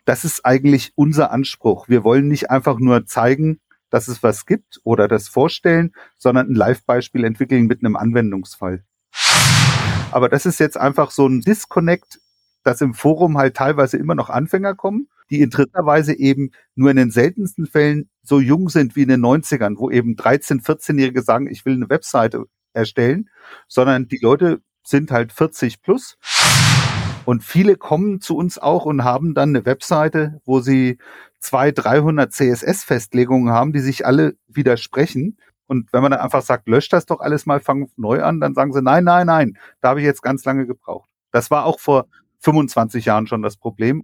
das ist eigentlich unser Anspruch. Wir wollen nicht einfach nur zeigen, dass es was gibt oder das vorstellen, sondern ein Live-Beispiel entwickeln mit einem Anwendungsfall. Aber das ist jetzt einfach so ein Disconnect, dass im Forum halt teilweise immer noch Anfänger kommen, die interessanterweise eben nur in den seltensten Fällen so jung sind wie in den 90ern, wo eben 13-, 14-Jährige sagen, ich will eine Webseite erstellen, sondern die Leute sind halt 40 plus. Und viele kommen zu uns auch und haben dann eine Webseite, wo sie 200, 300 CSS-Festlegungen haben, die sich alle widersprechen. Und wenn man dann einfach sagt, löscht das doch alles mal, fang neu an, dann sagen sie, nein, da habe ich jetzt ganz lange gebraucht. Das war auch vor 25 Jahren schon das Problem.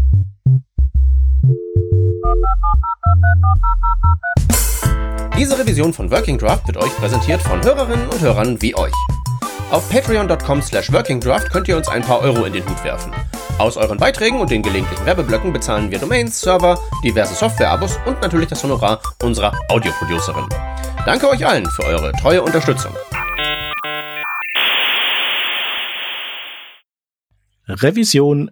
Diese Revision von Working Draft wird euch präsentiert von Hörerinnen und Hörern wie euch. Auf patreon.com/workingdraft könnt ihr uns ein paar Euro in den Hut werfen. Aus euren Beiträgen und den gelegentlichen Werbeblöcken bezahlen wir Domains, Server, diverse Software-Abos und natürlich das Honorar unserer Audioproducerin. Danke euch allen für eure treue Unterstützung. Revision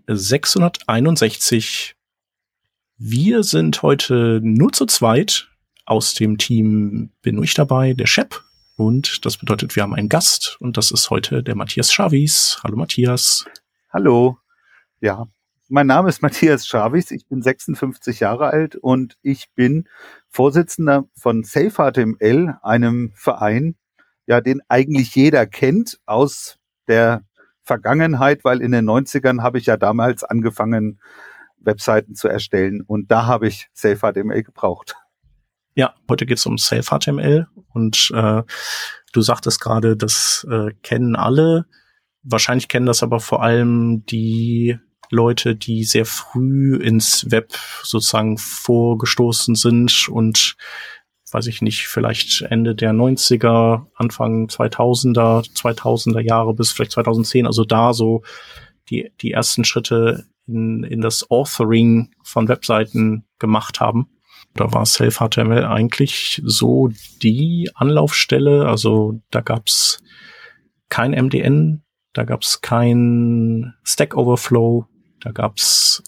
661. Wir sind heute nur zu zweit. Aus dem Team bin ich dabei, der Shep. Und das bedeutet, wir haben einen Gast. Und das ist heute der Matthias Schawies. Hallo Matthias. Hallo. Ja, mein Name ist Matthias Schawies. Ich bin 56 Jahre alt und ich bin Vorsitzender von SafeHTML, einem Verein, ja, den eigentlich jeder kennt aus der Vergangenheit, weil in den 90ern habe ich ja damals angefangen, Webseiten zu erstellen und da habe ich SafeHTML gebraucht. Ja, heute geht es um SafeHTML und du sagtest gerade, das kennen alle. Wahrscheinlich kennen das aber vor allem die Leute, die sehr früh ins Web sozusagen vorgestoßen sind und, weiß ich nicht, vielleicht Ende der 90er, Anfang 2000er Jahre bis vielleicht 2010, also da so die ersten Schritte in das Authoring von Webseiten gemacht haben. Da war SafeHTML eigentlich so die Anlaufstelle. Also da gab's kein MDN, da gab's kein Stack Overflow, da gab's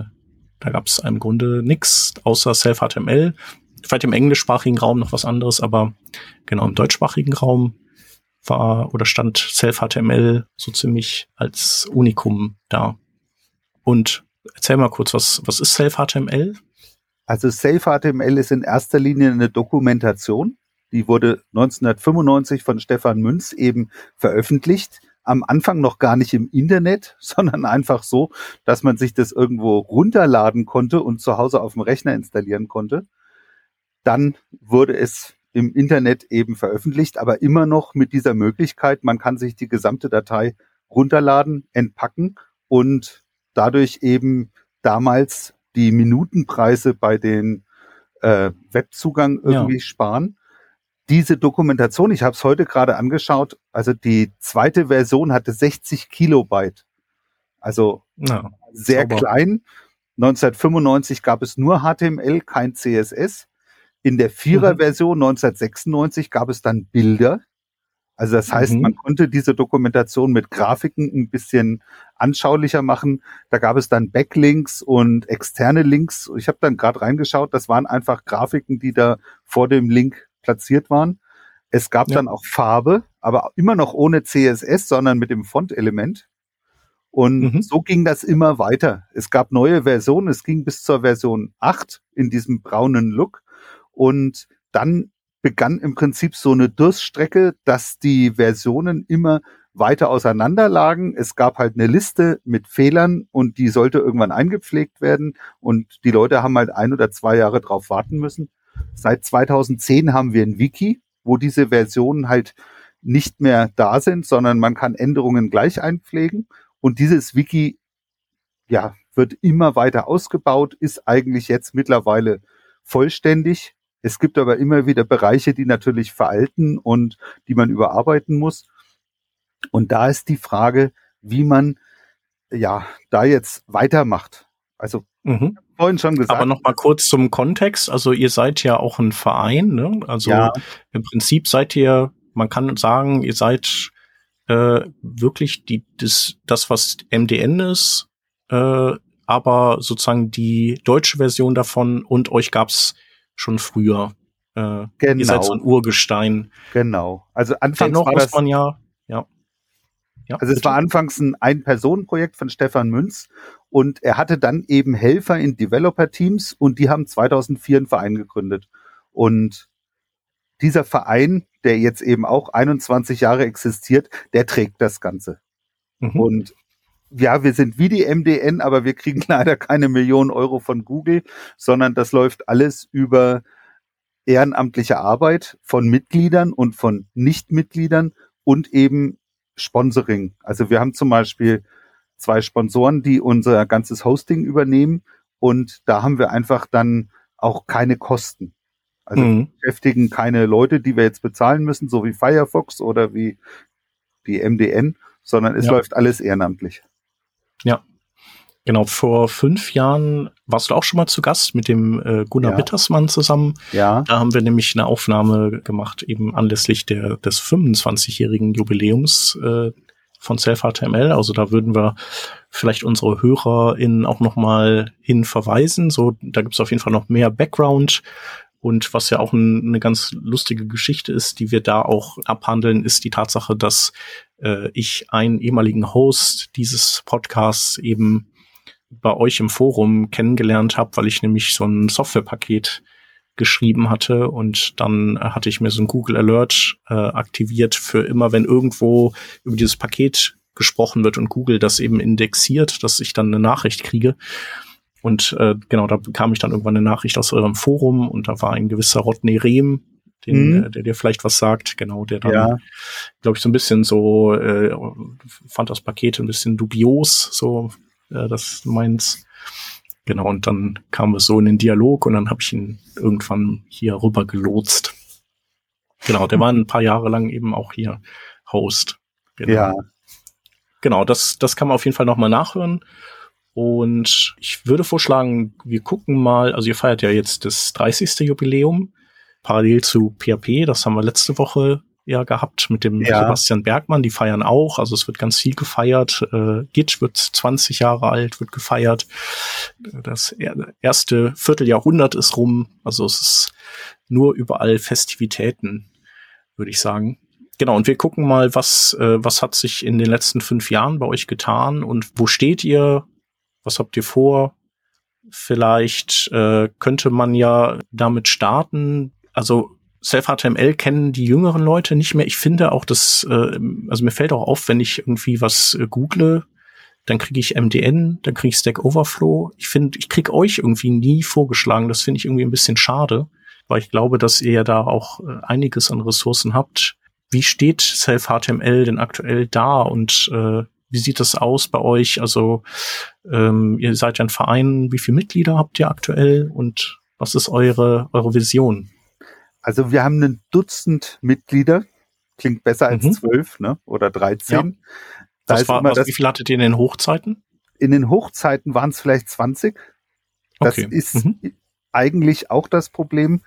im Grunde nix außer SafeHTML. Vielleicht im englischsprachigen Raum noch was anderes, aber genau im deutschsprachigen Raum stand SafeHTML so ziemlich als Unikum da. Und erzähl mal kurz, was ist SafeHTML? Also SafeHTML ist in erster Linie eine Dokumentation. Die wurde 1995 von Stefan Münz eben veröffentlicht. Am Anfang noch gar nicht im Internet, sondern einfach so, dass man sich das irgendwo runterladen konnte und zu Hause auf dem Rechner installieren konnte. Dann wurde es im Internet eben veröffentlicht, aber immer noch mit dieser Möglichkeit, man kann sich die gesamte Datei runterladen, entpacken und dadurch eben damals die Minutenpreise bei den Webzugang irgendwie sparen. Diese Dokumentation, ich habe es heute gerade angeschaut, also die zweite Version hatte 60 Kilobyte. Also sehr sauber. Klein. 1995 gab es nur HTML, kein CSS. In der Vierer-Version 1996 gab es dann Bilder. Also das heißt, man konnte diese Dokumentation mit Grafiken ein bisschen anschaulicher machen. Da gab es dann Backlinks und externe Links. Ich habe dann gerade reingeschaut, das waren einfach Grafiken, die da vor dem Link platziert waren. Es gab dann auch Farbe, aber immer noch ohne CSS, sondern mit dem Font-Element. Und so ging das immer weiter. Es gab neue Versionen, es ging bis zur Version 8 in diesem braunen Look. Und dann begann im Prinzip so eine Durststrecke, dass die Versionen immer weiter auseinander lagen. Es gab halt eine Liste mit Fehlern und die sollte irgendwann eingepflegt werden. Und die Leute haben halt 1 oder 2 Jahre drauf warten müssen. Seit 2010 haben wir ein Wiki, wo diese Versionen halt nicht mehr da sind, sondern man kann Änderungen gleich einpflegen. Und dieses Wiki, ja, wird immer weiter ausgebaut, ist eigentlich jetzt mittlerweile vollständig. Es gibt aber immer wieder Bereiche, die natürlich veralten und die man überarbeiten muss. Und da ist die Frage, wie man ja da jetzt weitermacht. Also vorhin schon gesagt. Aber noch mal kurz zum Kontext. Also ihr seid ja auch ein Verein, ne? Also im Prinzip seid ihr, man kann sagen, ihr seid wirklich das was MDN ist, aber sozusagen die deutsche Version davon und euch gab's schon früher. Genau. Ihr seid so ein Urgestein. Genau. Also anfangs Dennoch war muss das, man ja, also es war anfangs ein Ein-Personen-Projekt von Stefan Münz und er hatte dann eben Helfer in Developer-Teams und die haben 2004 einen Verein gegründet. Und dieser Verein, der jetzt eben auch 21 Jahre existiert, der trägt das Ganze. Und ja, wir sind wie die MDN, aber wir kriegen leider keine Millionen Euro von Google, sondern das läuft alles über ehrenamtliche Arbeit von Mitgliedern und von Nichtmitgliedern und eben Sponsoring. Also wir haben zum Beispiel 2 Sponsoren, die unser ganzes Hosting übernehmen und da haben wir einfach dann auch keine Kosten. Also wir beschäftigen keine Leute, die wir jetzt bezahlen müssen, so wie Firefox oder wie die MDN, sondern es läuft alles ehrenamtlich. Ja, genau. Vor 5 Jahren warst du auch schon mal zu Gast mit dem Gunnar Wittersmann zusammen. Ja. Da haben wir nämlich eine Aufnahme gemacht, eben anlässlich des 25-jährigen Jubiläums von Self-HTML. Also da würden wir vielleicht unsere HörerInnen auch noch mal hin verweisen. So, da gibt's auf jeden Fall noch mehr Background. Und was ja auch eine ganz lustige Geschichte ist, die wir da auch abhandeln, ist die Tatsache, dass ich einen ehemaligen Host dieses Podcasts eben bei euch im Forum kennengelernt habe, weil ich nämlich so ein Softwarepaket geschrieben hatte und dann hatte ich mir so ein Google Alert aktiviert für immer, wenn irgendwo über dieses Paket gesprochen wird und Google das eben indexiert, dass ich dann eine Nachricht kriege. Und genau, da bekam ich dann irgendwann eine Nachricht aus eurem Forum und da war ein gewisser Rodney Rehm, der dir vielleicht was sagt, genau, der dann, glaube ich, so ein bisschen so fand das Paket ein bisschen dubios, so das meins. Genau, und dann kamen wir so in den Dialog und dann habe ich ihn irgendwann hier rüber gelotst. Genau, der war ein paar Jahre lang eben auch hier Host. Genau. Ja. Genau, das kann man auf jeden Fall nochmal nachhören. Und ich würde vorschlagen, wir gucken mal, also ihr feiert ja jetzt das 30. Jubiläum, parallel zu PHP, das haben wir letzte Woche ja gehabt mit dem Sebastian Bergmann, die feiern auch, also es wird ganz viel gefeiert, Git wird 20 Jahre alt, wird gefeiert, das erste Vierteljahrhundert ist rum, also es ist nur überall Festivitäten, würde ich sagen. Genau, und wir gucken mal, was hat sich in den letzten 5 Jahren bei euch getan und wo steht ihr? Was habt ihr vor? Vielleicht könnte man ja damit starten. Also Self-HTML kennen die jüngeren Leute nicht mehr. Ich finde auch, dass, also mir fällt auch auf, wenn ich irgendwie was google, dann kriege ich MDN, dann kriege ich Stack Overflow. Ich finde, ich kriege euch irgendwie nie vorgeschlagen. Das finde ich irgendwie ein bisschen schade, weil ich glaube, dass ihr ja da auch einiges an Ressourcen habt. Wie steht Self-HTML denn aktuell da und wie sieht das aus bei euch? Also ihr seid ja ein Verein. Wie viele Mitglieder habt ihr aktuell und was ist eure Vision? Also wir haben ein Dutzend Mitglieder. Klingt besser als 12, ne? Oder 13. Ja. Wie viel hattet ihr in den Hochzeiten? In den Hochzeiten waren es vielleicht 20. Das ist eigentlich auch das Problem.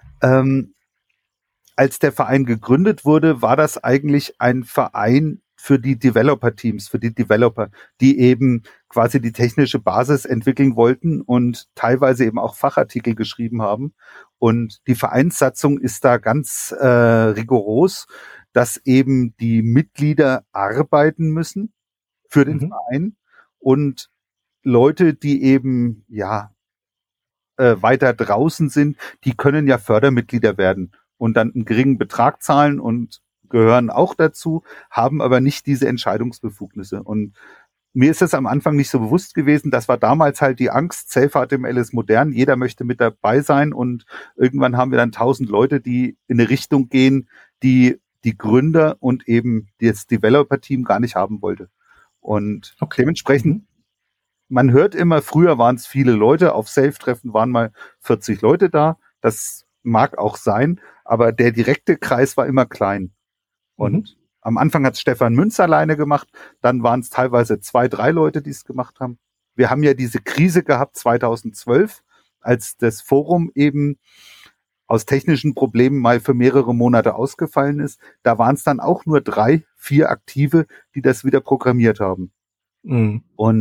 Als der Verein gegründet wurde, war das eigentlich ein Verein für die Developer-Teams, für die Developer, die eben quasi die technische Basis entwickeln wollten und teilweise eben auch Fachartikel geschrieben haben. Und die Vereinssatzung ist da ganz rigoros, dass eben die Mitglieder arbeiten müssen für den Verein und Leute, die eben weiter draußen sind, die können ja Fördermitglieder werden und dann einen geringen Betrag zahlen und gehören auch dazu, haben aber nicht diese Entscheidungsbefugnisse. Und mir ist das am Anfang nicht so bewusst gewesen. Das war damals halt die Angst. Self-HTML ist modern. Jeder möchte mit dabei sein. Und irgendwann haben wir dann 1000 Leute, die in eine Richtung gehen, die die Gründer und eben das Developer-Team gar nicht haben wollte. Und dementsprechend, man hört immer, früher waren es viele Leute. Auf Self-Treffen waren mal 40 Leute da. Das mag auch sein. Aber der direkte Kreis war immer klein. Und am Anfang hat Stefan Münz alleine gemacht, dann waren es teilweise 2, 3 Leute, die es gemacht haben. Wir haben ja diese Krise gehabt 2012, als das Forum eben aus technischen Problemen mal für mehrere Monate ausgefallen ist. Da waren es dann auch nur 3, 4 Aktive, die das wieder programmiert haben. Und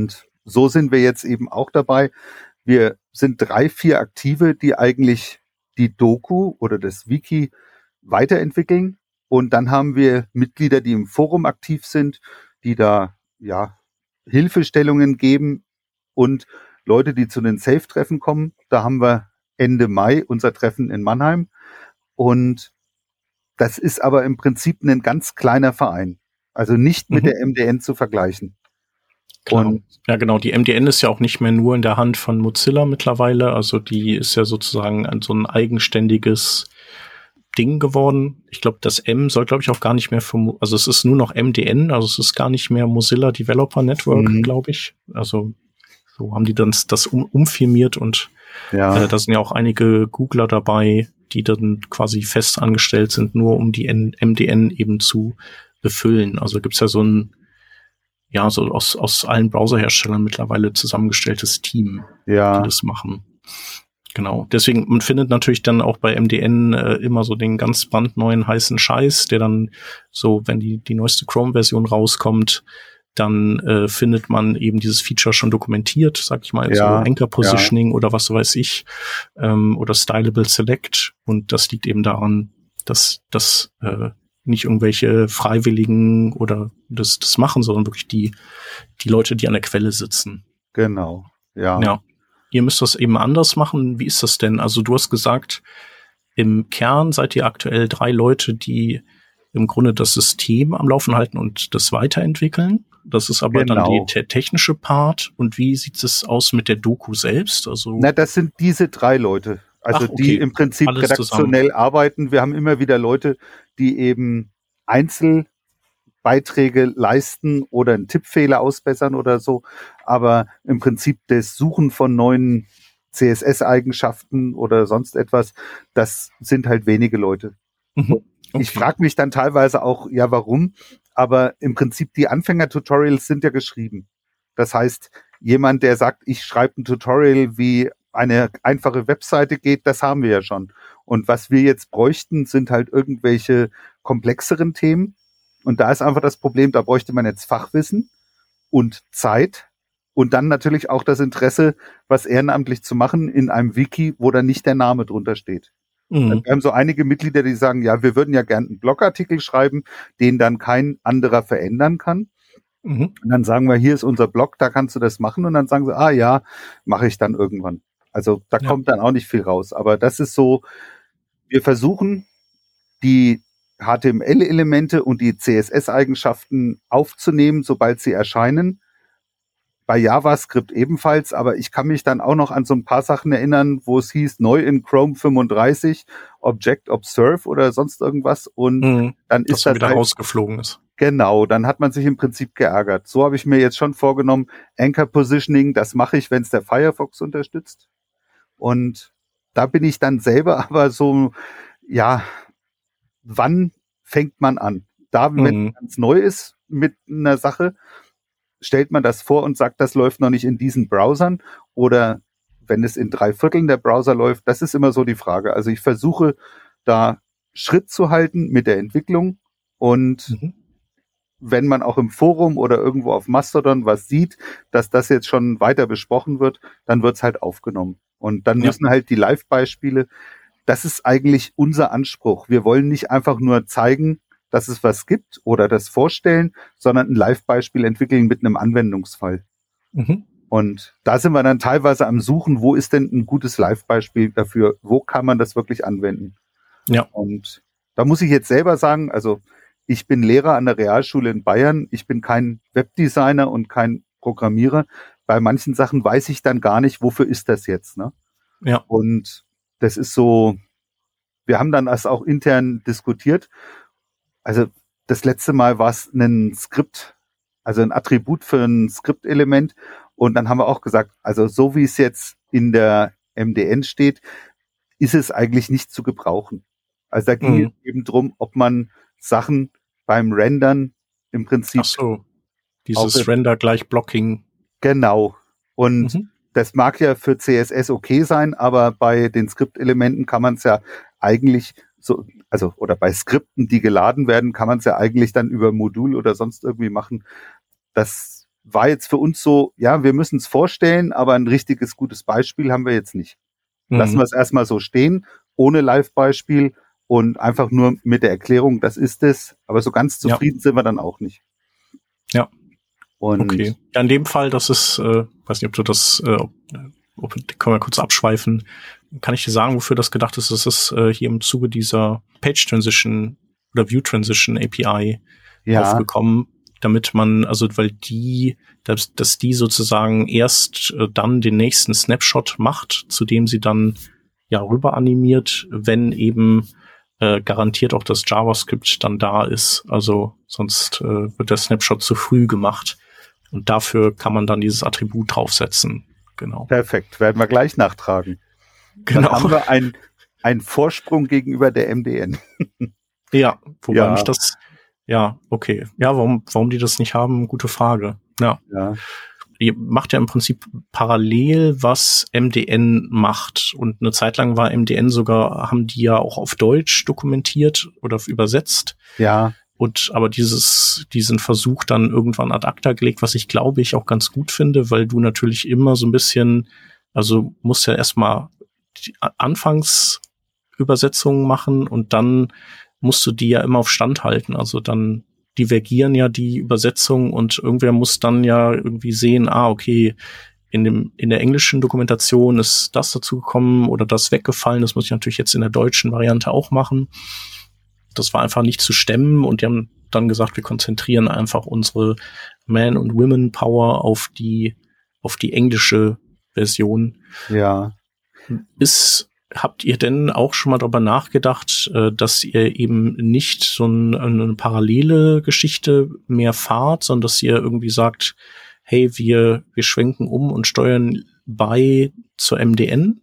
so sind wir jetzt eben auch dabei. Wir sind 3, 4 Aktive, die eigentlich die Doku oder das Wiki weiterentwickeln. Und dann haben wir Mitglieder, die im Forum aktiv sind, die da Hilfestellungen geben und Leute, die zu den Safe-Treffen kommen. Da haben wir Ende Mai unser Treffen in Mannheim. Und das ist aber im Prinzip ein ganz kleiner Verein. Also nicht mit der MDN zu vergleichen. Klar. Ja, genau. Die MDN ist ja auch nicht mehr nur in der Hand von Mozilla mittlerweile. Also die ist ja sozusagen so ein eigenständiges Ding geworden. Ich glaube, das M soll, glaube ich, auch gar nicht mehr also es ist nur noch MDN, also es ist gar nicht mehr Mozilla Developer Network, glaube ich. Also so haben die dann das umfirmiert und da sind ja auch einige Googler dabei, die dann quasi fest angestellt sind, nur um die MDN eben zu befüllen. Also gibt's ja so ein so aus allen Browserherstellern mittlerweile zusammengestelltes Team, die das machen. Genau. Deswegen, man findet natürlich dann auch bei MDN immer so den ganz brandneuen heißen Scheiß, der dann so, wenn die neueste Chrome-Version rauskommt, dann findet man eben dieses Feature schon dokumentiert, sag ich mal, so Anchor Positioning oder was weiß ich, oder Stylable Select. Und das liegt eben daran, dass das nicht irgendwelche Freiwilligen oder das machen, sondern wirklich die Leute, die an der Quelle sitzen. Genau, ja. Ihr müsst das eben anders machen. Wie ist das denn? Also du hast gesagt, im Kern seid ihr aktuell 3 Leute, die im Grunde das System am Laufen halten und das weiterentwickeln. Das ist aber dann der technische Part. Und wie sieht es aus mit der Doku selbst? Also das sind diese 3 Leute. Also die im Prinzip alles redaktionell zusammen arbeiten. Wir haben immer wieder Leute, die eben Einzelbeiträge leisten oder einen Tippfehler ausbessern oder so. Aber im Prinzip das Suchen von neuen CSS-Eigenschaften oder sonst etwas, das sind halt wenige Leute. Okay. Ich frage mich dann teilweise auch, warum? Aber im Prinzip die Anfänger-Tutorials sind ja geschrieben. Das heißt, jemand, der sagt, ich schreibe ein Tutorial, wie eine einfache Webseite geht, das haben wir ja schon. Und was wir jetzt bräuchten, sind halt irgendwelche komplexeren Themen. Und da ist einfach das Problem, da bräuchte man jetzt Fachwissen und Zeit und dann natürlich auch das Interesse, was ehrenamtlich zu machen in einem Wiki, wo dann nicht der Name drunter steht. Wir haben so einige Mitglieder, die sagen, wir würden ja gerne einen Blogartikel schreiben, den dann kein anderer verändern kann. Und dann sagen wir, hier ist unser Blog, da kannst du das machen. Und dann sagen sie, mache ich dann irgendwann. Also da kommt dann auch nicht viel raus. Aber das ist so, wir versuchen, die HTML-Elemente und die CSS-Eigenschaften aufzunehmen, sobald sie erscheinen. Bei JavaScript ebenfalls, aber ich kann mich dann auch noch an so ein paar Sachen erinnern, wo es hieß, neu in Chrome 35, Object Observe oder sonst irgendwas. Und dann ist das wieder rausgeflogen ist. Genau, dann hat man sich im Prinzip geärgert. So habe ich mir jetzt schon vorgenommen, Anchor Positioning, das mache ich, wenn es der Firefox unterstützt. Und da bin ich dann selber aber so, wann fängt man an? Da, wenn es ganz neu ist mit einer Sache, stellt man das vor und sagt, das läuft noch nicht in diesen Browsern oder wenn es in 3/4 der Browser läuft, das ist immer so die Frage. Also ich versuche da Schritt zu halten mit der Entwicklung und wenn man auch im Forum oder irgendwo auf Mastodon was sieht, dass das jetzt schon weiter besprochen wird, dann wird's halt aufgenommen. Und dann müssen halt die Live-Beispiele, das ist eigentlich unser Anspruch. Wir wollen nicht einfach nur zeigen, dass es was gibt oder das vorstellen, sondern ein Live-Beispiel entwickeln mit einem Anwendungsfall. Und da sind wir dann teilweise am Suchen, wo ist denn ein gutes Live-Beispiel dafür? Wo kann man das wirklich anwenden? Ja. Und da muss ich jetzt selber sagen, also ich bin Lehrer an der Realschule in Bayern. Ich bin kein Webdesigner und kein Programmierer. Bei manchen Sachen weiß ich dann gar nicht, wofür ist das jetzt, ne? Ja. Und das ist so, wir haben dann das auch intern diskutiert. Also das letzte Mal war es ein Skript, also ein Attribut für ein Skriptelement. Und dann haben wir auch gesagt, also so wie es jetzt in der MDN steht, ist es eigentlich nicht zu gebrauchen. Also da ging es eben drum, ob man Sachen beim Rendern im Prinzip. Ach so, dieses Render gleich Blocking. Genau. Und das mag ja für CSS okay sein, aber bei den Skriptelementen kann man es ja eigentlich so, also oder bei Skripten, die geladen werden, kann man es ja eigentlich dann über Modul oder sonst irgendwie machen. Das war jetzt für uns so, ja, wir müssen es vorstellen, aber ein richtiges gutes Beispiel haben wir jetzt nicht. Lassen wir es erstmal so stehen, ohne Live-Beispiel und einfach nur mit der Erklärung, das ist es. Aber so ganz zufrieden sind wir dann auch nicht. Ja. Und okay. Ja, in dem Fall, das ist, weiß nicht, ob du das, können wir kurz abschweifen. Kann ich dir sagen, wofür das gedacht ist? Das ist hier im Zuge dieser Page Transition oder View Transition API aufgekommen, damit man, also weil dass die sozusagen erst dann den nächsten Snapshot macht, zu dem sie dann ja rüber animiert, wenn eben garantiert auch das JavaScript dann da ist. Also sonst wird der Snapshot zu früh gemacht. Und dafür kann man dann dieses Attribut draufsetzen. Genau. Perfekt, werden wir gleich nachtragen. Genau. Dann haben wir einen Vorsprung gegenüber der MDN. Ja, wobei mich das, ja, okay. Ja, warum die das nicht haben, gute Frage. Ja. Die macht ja im Prinzip parallel, was MDN macht. Und eine Zeit lang war MDN sogar, haben die ja auch auf Deutsch dokumentiert oder übersetzt. Ja. Aber diesen Versuch dann irgendwann ad acta gelegt, was ich glaube ich auch ganz gut finde, weil du natürlich immer so ein bisschen, also musst ja erstmal die Anfangsübersetzungen machen und dann musst du die ja immer auf Stand halten. Also dann divergieren ja die Übersetzungen und irgendwer muss dann ja irgendwie sehen, okay, in der englischen Dokumentation ist das dazu gekommen oder das weggefallen. Das muss ich natürlich jetzt in der deutschen Variante auch machen. Das war einfach nicht zu stemmen und die haben dann gesagt, wir konzentrieren einfach unsere Man- und Women-Power auf die englische Version. Ja. Habt ihr denn auch schon mal darüber nachgedacht, dass ihr eben nicht so eine parallele Geschichte mehr fahrt, sondern dass ihr irgendwie sagt, hey, wir schwenken um und steuern bei zur MDN?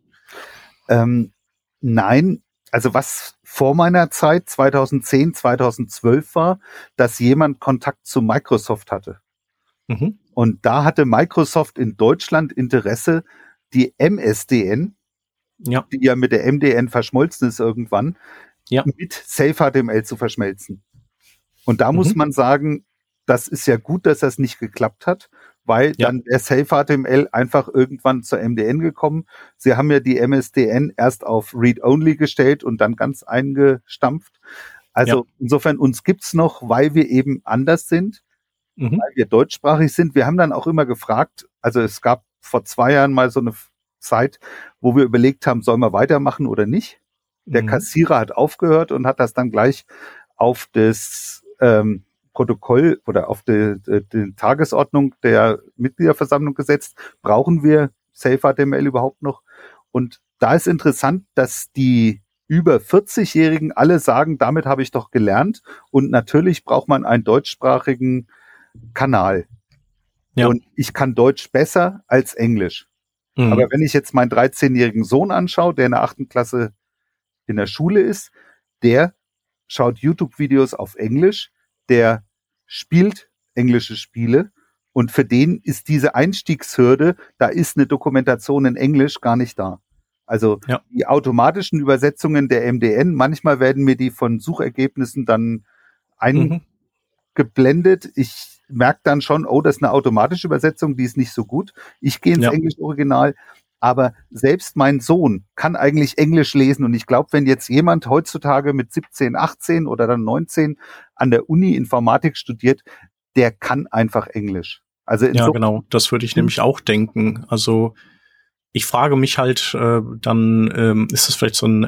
Nein, also was vor meiner Zeit 2010, 2012 war, dass jemand Kontakt zu Microsoft hatte. Mhm. Und da hatte Microsoft in Deutschland Interesse, die MSDN, die ja mit der MDN verschmolzen ist irgendwann, mit SafeHTML zu verschmelzen. Und da muss man sagen, das ist ja gut, dass das nicht geklappt hat, weil dann der SafeHTML einfach irgendwann zur MDN gekommen. Sie haben ja die MSDN erst auf Read-Only gestellt und dann ganz eingestampft. Also insofern, uns gibt's noch, weil wir eben anders sind, weil wir deutschsprachig sind. Wir haben dann auch immer gefragt, also es gab vor 2 Jahren mal so eine Zeit, wo wir überlegt haben, sollen wir weitermachen oder nicht. Der Kassierer hat aufgehört und hat das dann gleich auf das Protokoll oder auf die Tagesordnung der Mitgliederversammlung gesetzt. Brauchen wir SafeHTML überhaupt noch? Und da ist interessant, dass die über 40-Jährigen alle sagen, damit habe ich doch gelernt. Und natürlich braucht man einen deutschsprachigen Kanal. Ja. Und ich kann Deutsch besser als Englisch. Aber wenn ich jetzt meinen 13-jährigen Sohn anschaue, der in der 8. Klasse in der Schule ist, der schaut YouTube-Videos auf Englisch, der spielt englische Spiele und für den ist diese Einstiegshürde, da ist eine Dokumentation in Englisch gar nicht da. Also die automatischen Übersetzungen der MDN, manchmal werden mir die von Suchergebnissen dann eingeblendet. Ich merke dann schon, das ist eine automatische Übersetzung, die ist nicht so gut. Ich gehe ins englische Original, aber selbst mein Sohn kann eigentlich Englisch lesen und ich glaube, wenn jetzt jemand heutzutage mit 17, 18 oder dann 19 an der Uni Informatik studiert, der kann einfach Englisch. Also genau, das würde ich nämlich auch denken. Also ich frage mich halt, dann ist das vielleicht so ein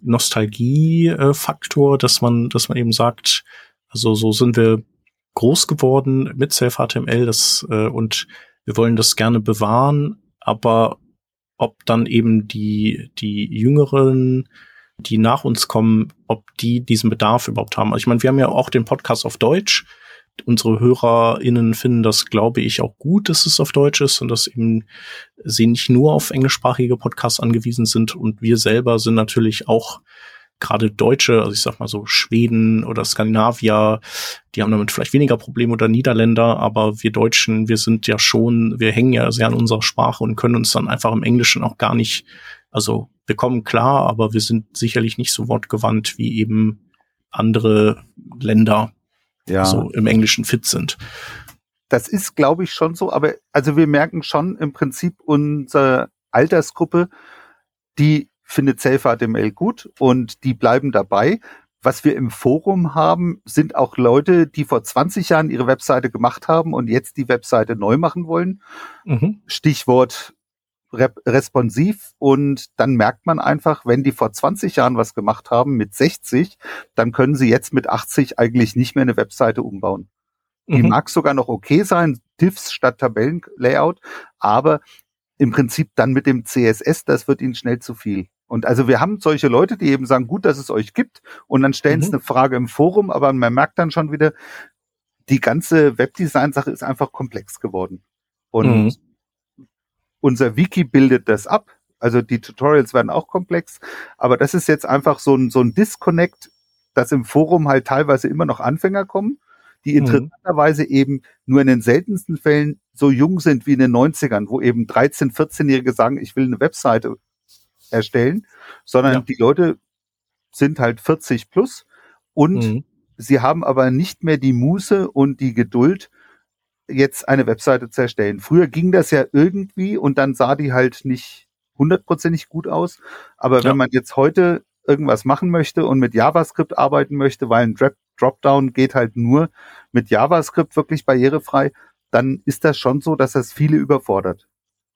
Nostalgie-Faktor, dass man eben sagt, also so sind wir groß geworden mit SafeHTML, und wir wollen das gerne bewahren, aber ob dann eben die Jüngeren, die nach uns kommen, ob die diesen Bedarf überhaupt haben. Also ich meine, wir haben ja auch den Podcast auf Deutsch. Unsere HörerInnen finden das, glaube ich, auch gut, dass es auf Deutsch ist und dass eben sie nicht nur auf englischsprachige Podcasts angewiesen sind. Und wir selber sind natürlich auch gerade Deutsche, also ich sag mal so Schweden oder Skandinavier, die haben damit vielleicht weniger Probleme oder Niederländer, aber wir Deutschen, wir hängen ja sehr an unserer Sprache und können uns dann einfach im Englischen auch gar nicht, also wir kommen klar, aber wir sind sicherlich nicht so wortgewandt wie eben andere Länder, so im Englischen fit sind. Das ist, glaube ich, schon so, aber also wir merken schon im Prinzip unsere Altersgruppe, die findet Self-HTML gut und die bleiben dabei. Was wir im Forum haben, sind auch Leute, die vor 20 Jahren ihre Webseite gemacht haben und jetzt die Webseite neu machen wollen. Stichwort responsiv, und dann merkt man einfach, wenn die vor 20 Jahren was gemacht haben mit 60, dann können sie jetzt mit 80 eigentlich nicht mehr eine Webseite umbauen. Die mag sogar noch okay sein, Diffs statt Tabellenlayout, aber im Prinzip dann mit dem CSS, das wird ihnen schnell zu viel. Und also wir haben solche Leute, die eben sagen, gut, dass es euch gibt, und dann stellen sie eine Frage im Forum, aber man merkt dann schon wieder, die ganze Webdesign-Sache ist einfach komplex geworden. Und unser Wiki bildet das ab, also die Tutorials werden auch komplex, aber das ist jetzt einfach so ein Disconnect, dass im Forum halt teilweise immer noch Anfänger kommen, die interessanterweise eben nur in den seltensten Fällen so jung sind wie in den 90ern, wo eben 13-, 14-Jährige sagen, ich will eine Webseite erstellen, sondern die Leute sind halt 40 plus und sie haben aber nicht mehr die Muße und die Geduld, jetzt eine Webseite zu erstellen. Früher ging das ja irgendwie und dann sah die halt nicht 100%ig gut aus, aber wenn man jetzt heute irgendwas machen möchte und mit JavaScript arbeiten möchte, weil ein Dropdown geht halt nur mit JavaScript wirklich barrierefrei, dann ist das schon so, dass das viele überfordert.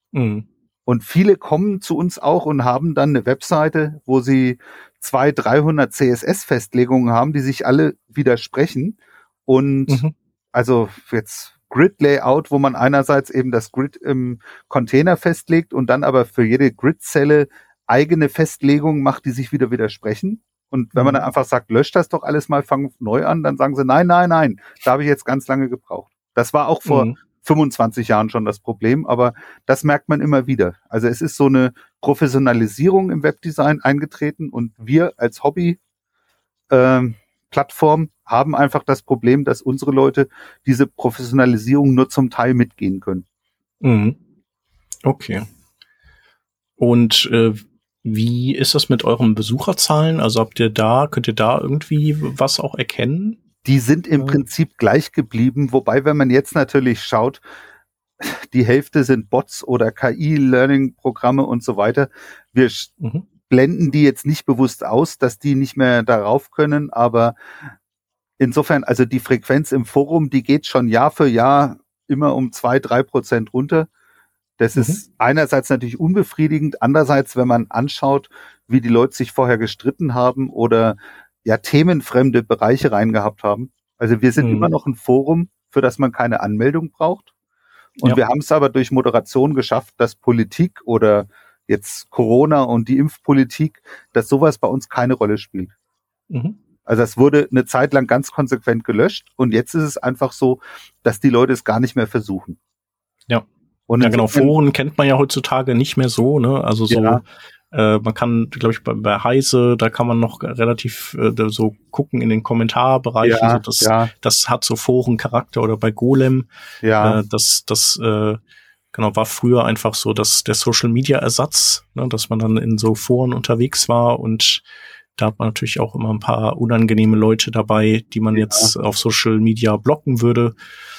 Und viele kommen zu uns auch und haben dann eine Webseite, wo sie 200-300 CSS-Festlegungen haben, die sich alle widersprechen. Und also jetzt Grid-Layout, wo man einerseits eben das Grid im Container festlegt und dann aber für jede Grid-Zelle eigene Festlegungen macht, die sich wieder widersprechen. Und wenn man dann einfach sagt, löscht das doch alles mal, fang neu an, dann sagen sie, nein, da habe ich jetzt ganz lange gebraucht. Das war auch vor 25 Jahren schon das Problem, aber das merkt man immer wieder. Also es ist so eine Professionalisierung im Webdesign eingetreten und wir als Hobby-Plattform haben einfach das Problem, dass unsere Leute diese Professionalisierung nur zum Teil mitgehen können. Okay. Und wie ist das mit euren Besucherzahlen? Also könnt ihr da irgendwie was auch erkennen? Die sind im Prinzip gleich geblieben, wobei, wenn man jetzt natürlich schaut, die Hälfte sind Bots oder KI-Learning-Programme und so weiter. Wir blenden die jetzt nicht bewusst aus, dass die nicht mehr darauf können, aber insofern, also die Frequenz im Forum, die geht schon Jahr für Jahr immer um 2-3% runter. Das ist einerseits natürlich unbefriedigend, andererseits, wenn man anschaut, wie die Leute sich vorher gestritten haben oder ja themenfremde Bereiche reingehabt haben. Also wir sind immer noch ein Forum, für das man keine Anmeldung braucht. Und wir haben es aber durch Moderation geschafft, dass Politik oder jetzt Corona und die Impfpolitik, dass sowas bei uns keine Rolle spielt. Also es wurde eine Zeit lang ganz konsequent gelöscht und jetzt ist es einfach so, dass die Leute es gar nicht mehr versuchen. Und genau, Foren kennt man ja heutzutage nicht mehr so, ne? Also so, man kann, glaube ich, bei Heise, da kann man noch relativ so gucken in den Kommentarbereichen. Das hat so Forencharakter, oder bei Golem. Das genau, war früher einfach so, dass der Social-Media-Ersatz, ne, dass man dann in so Foren unterwegs war, und da hat man natürlich auch immer ein paar unangenehme Leute dabei, die man jetzt auf Social Media blocken würde.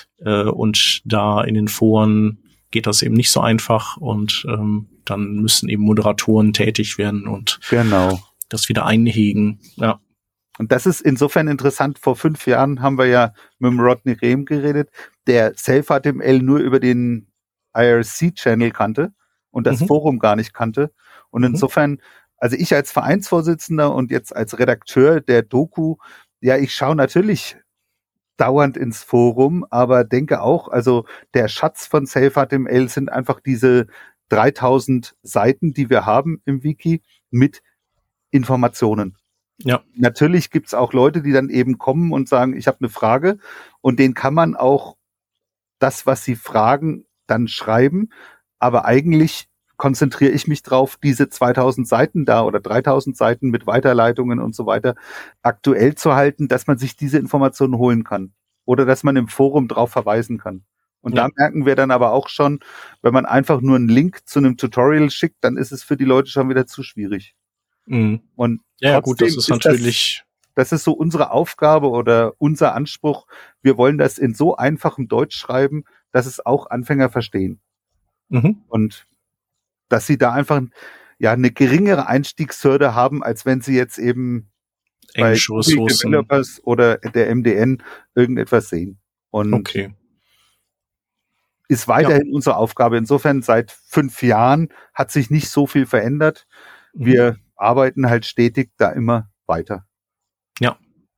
Und da in den Foren geht das eben nicht so einfach, und dann müssen eben Moderatoren tätig werden und das wieder einhegen. Ja. Und das ist insofern interessant. Vor 5 Jahren haben wir ja mit dem Rodney Rehm geredet, der Self-HTML nur über den IRC-Channel kannte und das Forum gar nicht kannte. Und insofern, also ich als Vereinsvorsitzender und jetzt als Redakteur der Doku, ja, ich schaue natürlich dauernd ins Forum, aber denke auch, also der Schatz von Self-HTML sind einfach diese 3000 Seiten, die wir haben im Wiki mit Informationen. Natürlich gibt's auch Leute, die dann eben kommen und sagen, ich habe eine Frage, und denen kann man auch das, was sie fragen, dann schreiben, aber eigentlich konzentriere ich mich drauf, diese 2000 Seiten da oder 3000 Seiten mit Weiterleitungen und so weiter aktuell zu halten, dass man sich diese Informationen holen kann oder dass man im Forum drauf verweisen kann. Und da merken wir dann aber auch schon, wenn man einfach nur einen Link zu einem Tutorial schickt, dann ist es für die Leute schon wieder zu schwierig. Und ja, gut, das ist natürlich das ist so unsere Aufgabe oder unser Anspruch. Wir wollen das in so einfachem Deutsch schreiben, dass es auch Anfänger verstehen. Und dass sie da einfach eine geringere Einstiegshürde haben, als wenn sie jetzt eben bei Developers oder der MDN irgendetwas sehen. Und ist weiterhin unsere Aufgabe. Insofern seit 5 Jahren hat sich nicht so viel verändert. Wir arbeiten halt stetig da immer weiter. Ja.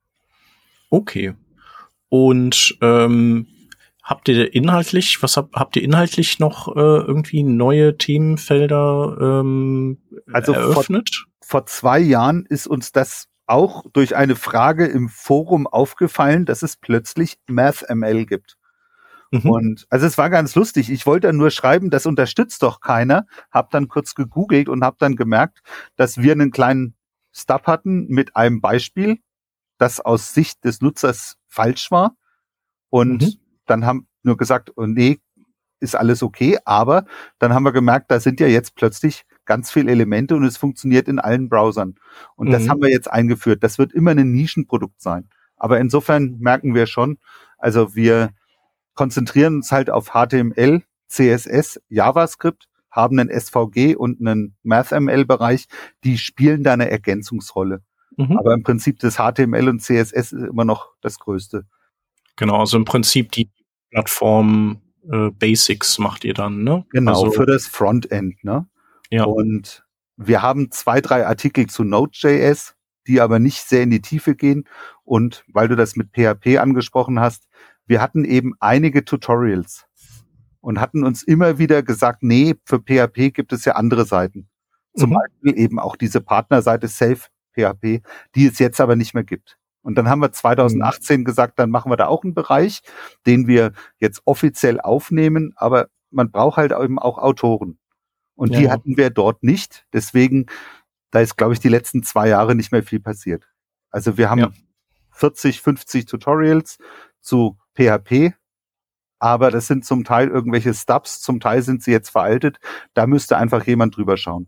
Okay. Und habt ihr inhaltlich noch irgendwie neue Themenfelder eröffnet? Vor 2 Jahren ist uns das auch durch eine Frage im Forum aufgefallen, dass es plötzlich MathML gibt. Und also es war ganz lustig. Ich wollte dann nur schreiben, das unterstützt doch keiner. Hab dann kurz gegoogelt und habe dann gemerkt, dass wir einen kleinen Stub hatten mit einem Beispiel, das aus Sicht des Nutzers falsch war. Und dann haben nur gesagt, oh nee, ist alles okay. Aber dann haben wir gemerkt, da sind ja jetzt plötzlich ganz viele Elemente und es funktioniert in allen Browsern. Und das haben wir jetzt eingeführt. Das wird immer ein Nischenprodukt sein. Aber insofern merken wir schon, also wir konzentrieren uns halt auf HTML, CSS, JavaScript, haben einen SVG und einen MathML-Bereich, die spielen da eine Ergänzungsrolle. Aber im Prinzip das HTML und CSS ist immer noch das Größte. Genau, also im Prinzip die Plattform Basics macht ihr dann, ne? Genau, also für das Frontend, ne? Ja. Und wir haben 2, 3 Artikel zu Node.js, die aber nicht sehr in die Tiefe gehen. Und weil du das mit PHP angesprochen hast, wir hatten eben einige Tutorials und hatten uns immer wieder gesagt, nee, für PHP gibt es ja andere Seiten. Zum Beispiel eben auch diese Partnerseite Safe PHP, die es jetzt aber nicht mehr gibt. Und dann haben wir 2018 gesagt, dann machen wir da auch einen Bereich, den wir jetzt offiziell aufnehmen, aber man braucht halt eben auch Autoren. Und die hatten wir dort nicht. Deswegen, da ist, glaube ich, die letzten 2 Jahre nicht mehr viel passiert. Also wir haben 40, 50 Tutorials zu PHP, aber das sind zum Teil irgendwelche Stubs, zum Teil sind sie jetzt veraltet. Da müsste einfach jemand drüber schauen.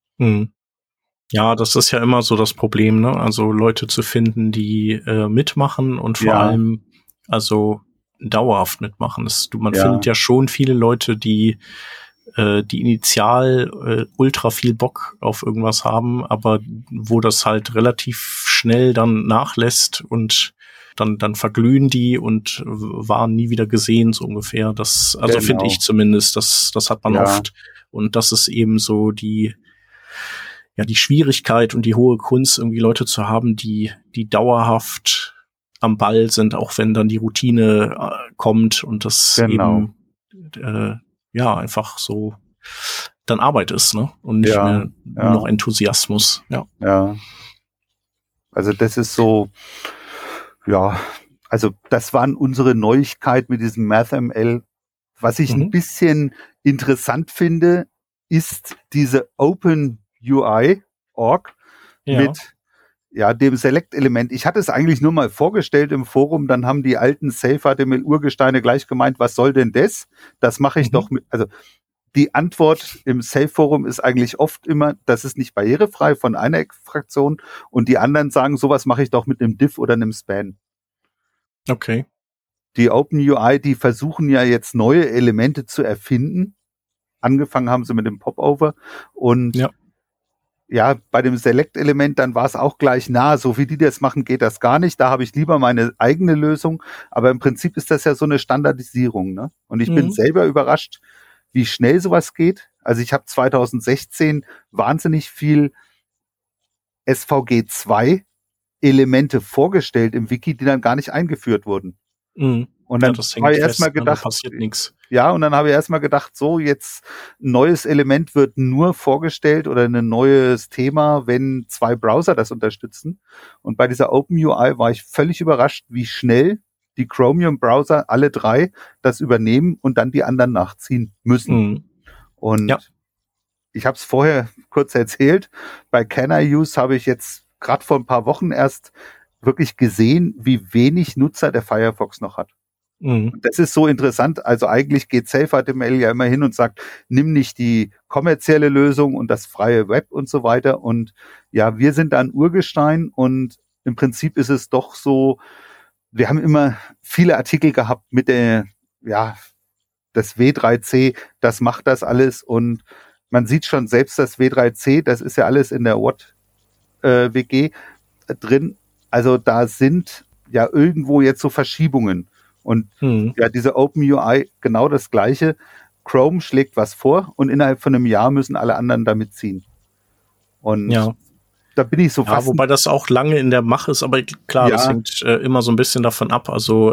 Ja, das ist ja immer so das Problem, ne? Also Leute zu finden, die mitmachen und vor allem also dauerhaft mitmachen. Man findet ja schon viele Leute, die initial ultra viel Bock auf irgendwas haben, aber wo das halt relativ schnell dann nachlässt und dann verglühen die und waren nie wieder gesehen, so ungefähr. Also finde ich zumindest, das hat man oft. Und das ist eben so die Schwierigkeit und die hohe Kunst, irgendwie Leute zu haben, die dauerhaft am Ball sind, auch wenn dann die Routine kommt und das eben einfach so dann Arbeit ist, ne? Und nicht mehr nur noch Enthusiasmus. Ja. Also das ist so, also das waren unsere Neuigkeit mit diesem MathML. Was ich ein bisschen interessant finde, ist diese OpenUI.org mit dem Select-Element. Ich hatte es eigentlich nur mal vorgestellt im Forum, dann haben die alten Safe-HTML-Urgesteine gleich gemeint, was soll denn das? Das mache ich doch mit, also die Antwort im Safe-Forum ist eigentlich oft immer, das ist nicht barrierefrei von einer Fraktion und die anderen sagen, sowas mache ich doch mit einem Div oder einem Span. Okay. Die OpenUI, die versuchen ja jetzt neue Elemente zu erfinden. Angefangen haben sie mit dem Popover und bei dem Select-Element, dann war es auch gleich so wie die das machen, geht das gar nicht. Da habe ich lieber meine eigene Lösung. Aber im Prinzip ist das ja so eine Standardisierung, ne? Und ich bin selber überrascht, wie schnell sowas geht. Also ich habe 2016 wahnsinnig viel SVG2 Elemente vorgestellt im Wiki, die dann gar nicht eingeführt wurden. Und dann habe ich erstmal gedacht, passiert nichts. Ja, und dann habe ich erstmal gedacht, so jetzt ein neues Element wird nur vorgestellt oder ein neues Thema, wenn 2 Browser das unterstützen. Und bei dieser OpenUI war ich völlig überrascht, wie schnell die Chromium-Browser alle 3 das übernehmen und dann die anderen nachziehen müssen. Und ich habe es vorher kurz erzählt, bei CanIUse habe ich jetzt gerade vor ein paar Wochen erst wirklich gesehen, wie wenig Nutzer der Firefox noch hat. Und das ist so interessant. Also eigentlich geht SafeHTML ja immer hin und sagt, nimm nicht die kommerzielle Lösung und das freie Web und so weiter. Und ja, wir sind da ein Urgestein und im Prinzip ist es doch so, wir haben immer viele Artikel gehabt mit das W3C, das macht das alles und man sieht schon selbst das W3C, das ist ja alles in der WG drin. Also da sind ja irgendwo jetzt so Verschiebungen. Und ja, diese OpenUI genau das Gleiche. Chrome schlägt was vor und innerhalb von einem Jahr müssen alle anderen damit ziehen. Und da bin ich so fast. Ja, wobei das auch lange in der Mache ist, aber klar, das hängt immer so ein bisschen davon ab. Also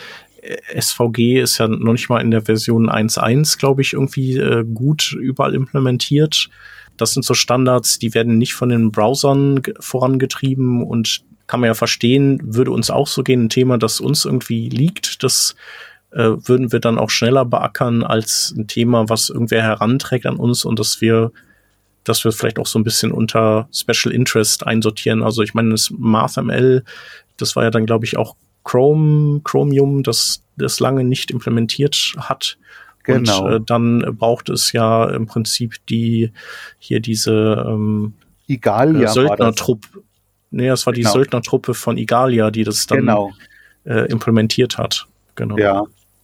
SVG ist ja noch nicht mal in der Version 1.1, glaube ich, irgendwie gut überall implementiert. Das sind so Standards, die werden nicht von den Browsern vorangetrieben und kann man ja verstehen, würde uns auch so gehen, ein Thema, das uns irgendwie liegt, das würden wir dann auch schneller beackern als ein Thema, was irgendwer heranträgt an uns und dass wir vielleicht auch so ein bisschen unter Special Interest einsortieren. Also ich meine, das MathML, das war ja dann, glaube ich, auch Chromium, das lange nicht implementiert hat. Genau. Und dann braucht es ja im Prinzip diese Igalia Söldnertruppe. Nee, das war die Söldnertruppe von Igalia, die das dann implementiert hat. Genau. Ja.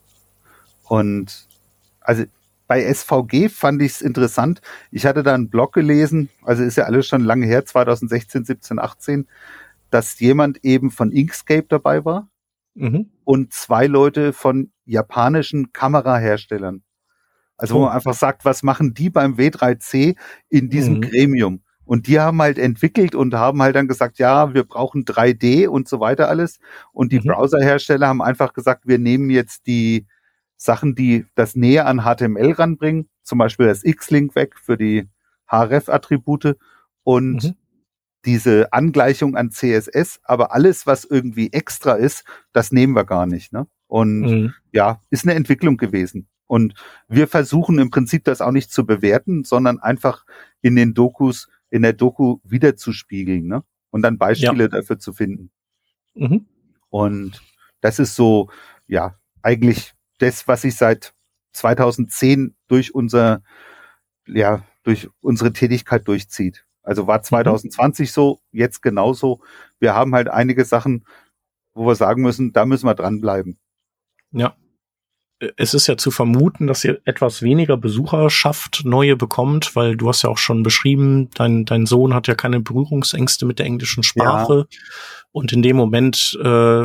Und also bei SVG fand ich es interessant. Ich hatte da einen Blog gelesen, also ist ja alles schon lange her, 2016, 17, 18, dass jemand eben von Inkscape dabei war und 2 Leute von japanischen Kameraherstellern. Also wo man einfach sagt, was machen die beim W3C in diesem Gremium? Und die haben halt entwickelt und haben halt dann gesagt, ja, wir brauchen 3D und so weiter alles. Und die Browserhersteller haben einfach gesagt, wir nehmen jetzt die Sachen, die das näher an HTML ranbringen, zum Beispiel das X-Link weg für die href-Attribute und diese Angleichung an CSS, aber alles, was irgendwie extra ist, das nehmen wir gar nicht. Ne? Und ist eine Entwicklung gewesen. Und wir versuchen im Prinzip das auch nicht zu bewerten, sondern einfach in der Doku wiederzuspiegeln, ne? Und dann Beispiele dafür zu finden. Und das ist so, eigentlich das, was sich seit 2010 durch unsere Tätigkeit durchzieht. Also war 2020 so, jetzt genauso. Wir haben halt einige Sachen, wo wir sagen müssen, da müssen wir dranbleiben. Ja. Es ist ja zu vermuten, dass ihr etwas weniger Besucherschaft neue bekommt, weil du hast ja auch schon beschrieben, dein Sohn hat ja keine Berührungsängste mit der englischen Sprache. Ja. Und in dem Moment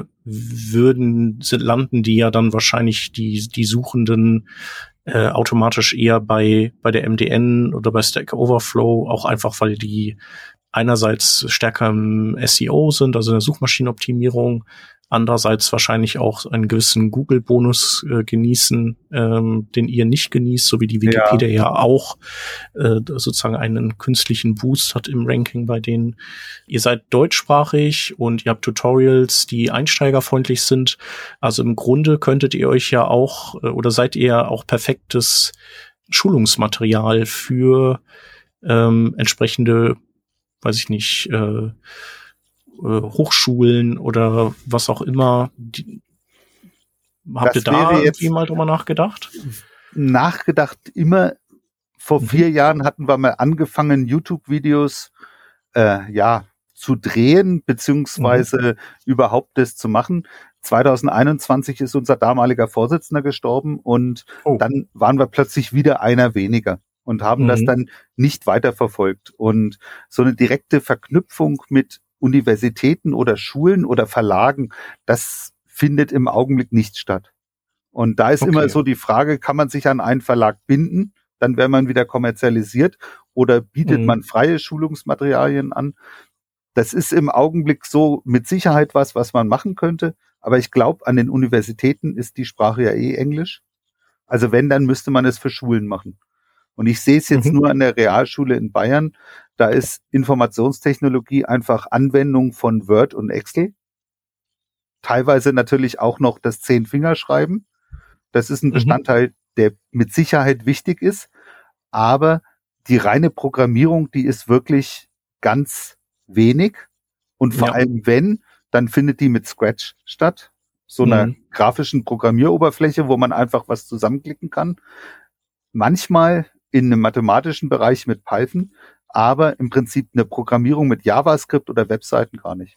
landen die ja dann wahrscheinlich die Suchenden automatisch eher bei der MDN oder bei Stack Overflow, auch einfach, weil die einerseits stärker im SEO sind, also in der Suchmaschinenoptimierung, andererseits wahrscheinlich auch einen gewissen Google-Bonus genießen, den ihr nicht genießt, so wie die Wikipedia ja auch sozusagen einen künstlichen Boost hat im Ranking bei denen. Ihr seid deutschsprachig und ihr habt Tutorials, die einsteigerfreundlich sind. Also im Grunde könntet ihr euch ja auch oder seid ihr auch perfektes Schulungsmaterial für entsprechende, weiß ich nicht, Hochschulen oder was auch immer. Habt ihr da irgendwie mal drüber nachgedacht? Nachgedacht immer. Vor 4 Jahren hatten wir mal angefangen, YouTube-Videos zu drehen, beziehungsweise überhaupt das zu machen. 2021 ist unser damaliger Vorsitzender gestorben und dann waren wir plötzlich wieder einer weniger und haben das dann nicht weiterverfolgt. Und so eine direkte Verknüpfung mit Universitäten oder Schulen oder Verlagen, das findet im Augenblick nicht statt. Und da ist immer so die Frage, kann man sich an einen Verlag binden? Dann wäre man wieder kommerzialisiert oder bietet man freie Schulungsmaterialien an? Das ist im Augenblick so mit Sicherheit was man machen könnte. Aber ich glaube, an den Universitäten ist die Sprache ja Englisch. Also wenn, dann müsste man es für Schulen machen. Und ich sehe es jetzt nur an der Realschule in Bayern. Da ist Informationstechnologie einfach Anwendung von Word und Excel. Teilweise natürlich auch noch das 10-Fingerschreiben. Das ist ein Bestandteil, der mit Sicherheit wichtig ist. Aber die reine Programmierung, die ist wirklich ganz wenig. Und vor allem wenn, dann findet die mit Scratch statt. So einer grafischen Programmieroberfläche, wo man einfach was zusammenklicken kann. Manchmal in einem mathematischen Bereich mit Python, aber im Prinzip eine Programmierung mit JavaScript oder Webseiten gar nicht.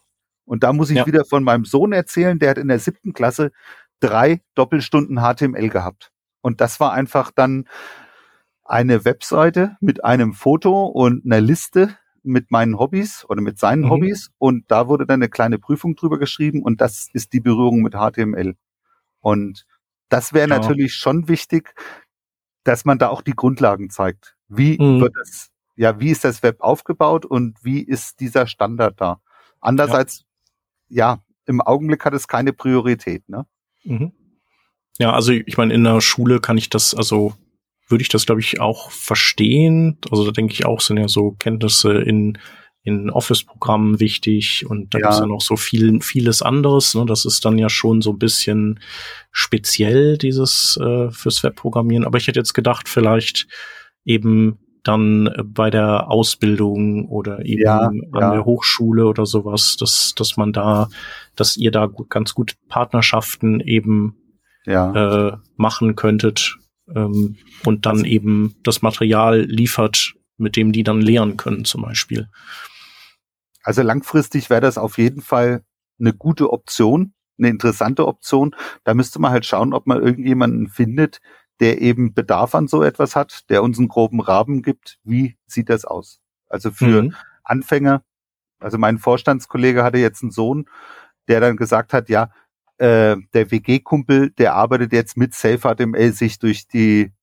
Und da muss ich wieder von meinem Sohn erzählen, der hat in der 7. Klasse 3 Doppelstunden HTML gehabt. Und das war einfach dann eine Webseite mit einem Foto und einer Liste mit meinen Hobbys oder mit seinen Hobbys. Und da wurde dann eine kleine Prüfung drüber geschrieben und das ist die Berührung mit HTML. Und das wäre natürlich schon wichtig, dass man da auch die Grundlagen zeigt. Wie wird das, wie ist das Web aufgebaut und wie ist dieser Standard da? Andererseits, im Augenblick hat es keine Priorität, ne? Ja, also ich meine, in der Schule würde ich das, glaube ich, auch verstehen. Also da denke ich auch, sind ja so Kenntnisse in Office-Programmen wichtig und da gibt es ja noch so vieles anderes. Ne? Das ist dann ja schon so ein bisschen speziell, dieses fürs Webprogrammieren. Aber ich hätte jetzt gedacht, vielleicht eben dann bei der Ausbildung oder eben an der Hochschule oder sowas, dass ihr da ganz gut Partnerschaften eben machen könntet und dann eben das Material liefert, mit dem die dann lernen können zum Beispiel. Also langfristig wäre das auf jeden Fall eine gute Option, eine interessante Option. Da müsste man halt schauen, ob man irgendjemanden findet, der eben Bedarf an so etwas hat, der uns einen groben Rahmen gibt. Wie sieht das aus? Also für Anfänger, also mein Vorstandskollege hatte jetzt einen Sohn, der dann gesagt hat, der WG-Kumpel, der arbeitet jetzt mit Safe-HTML sich durch die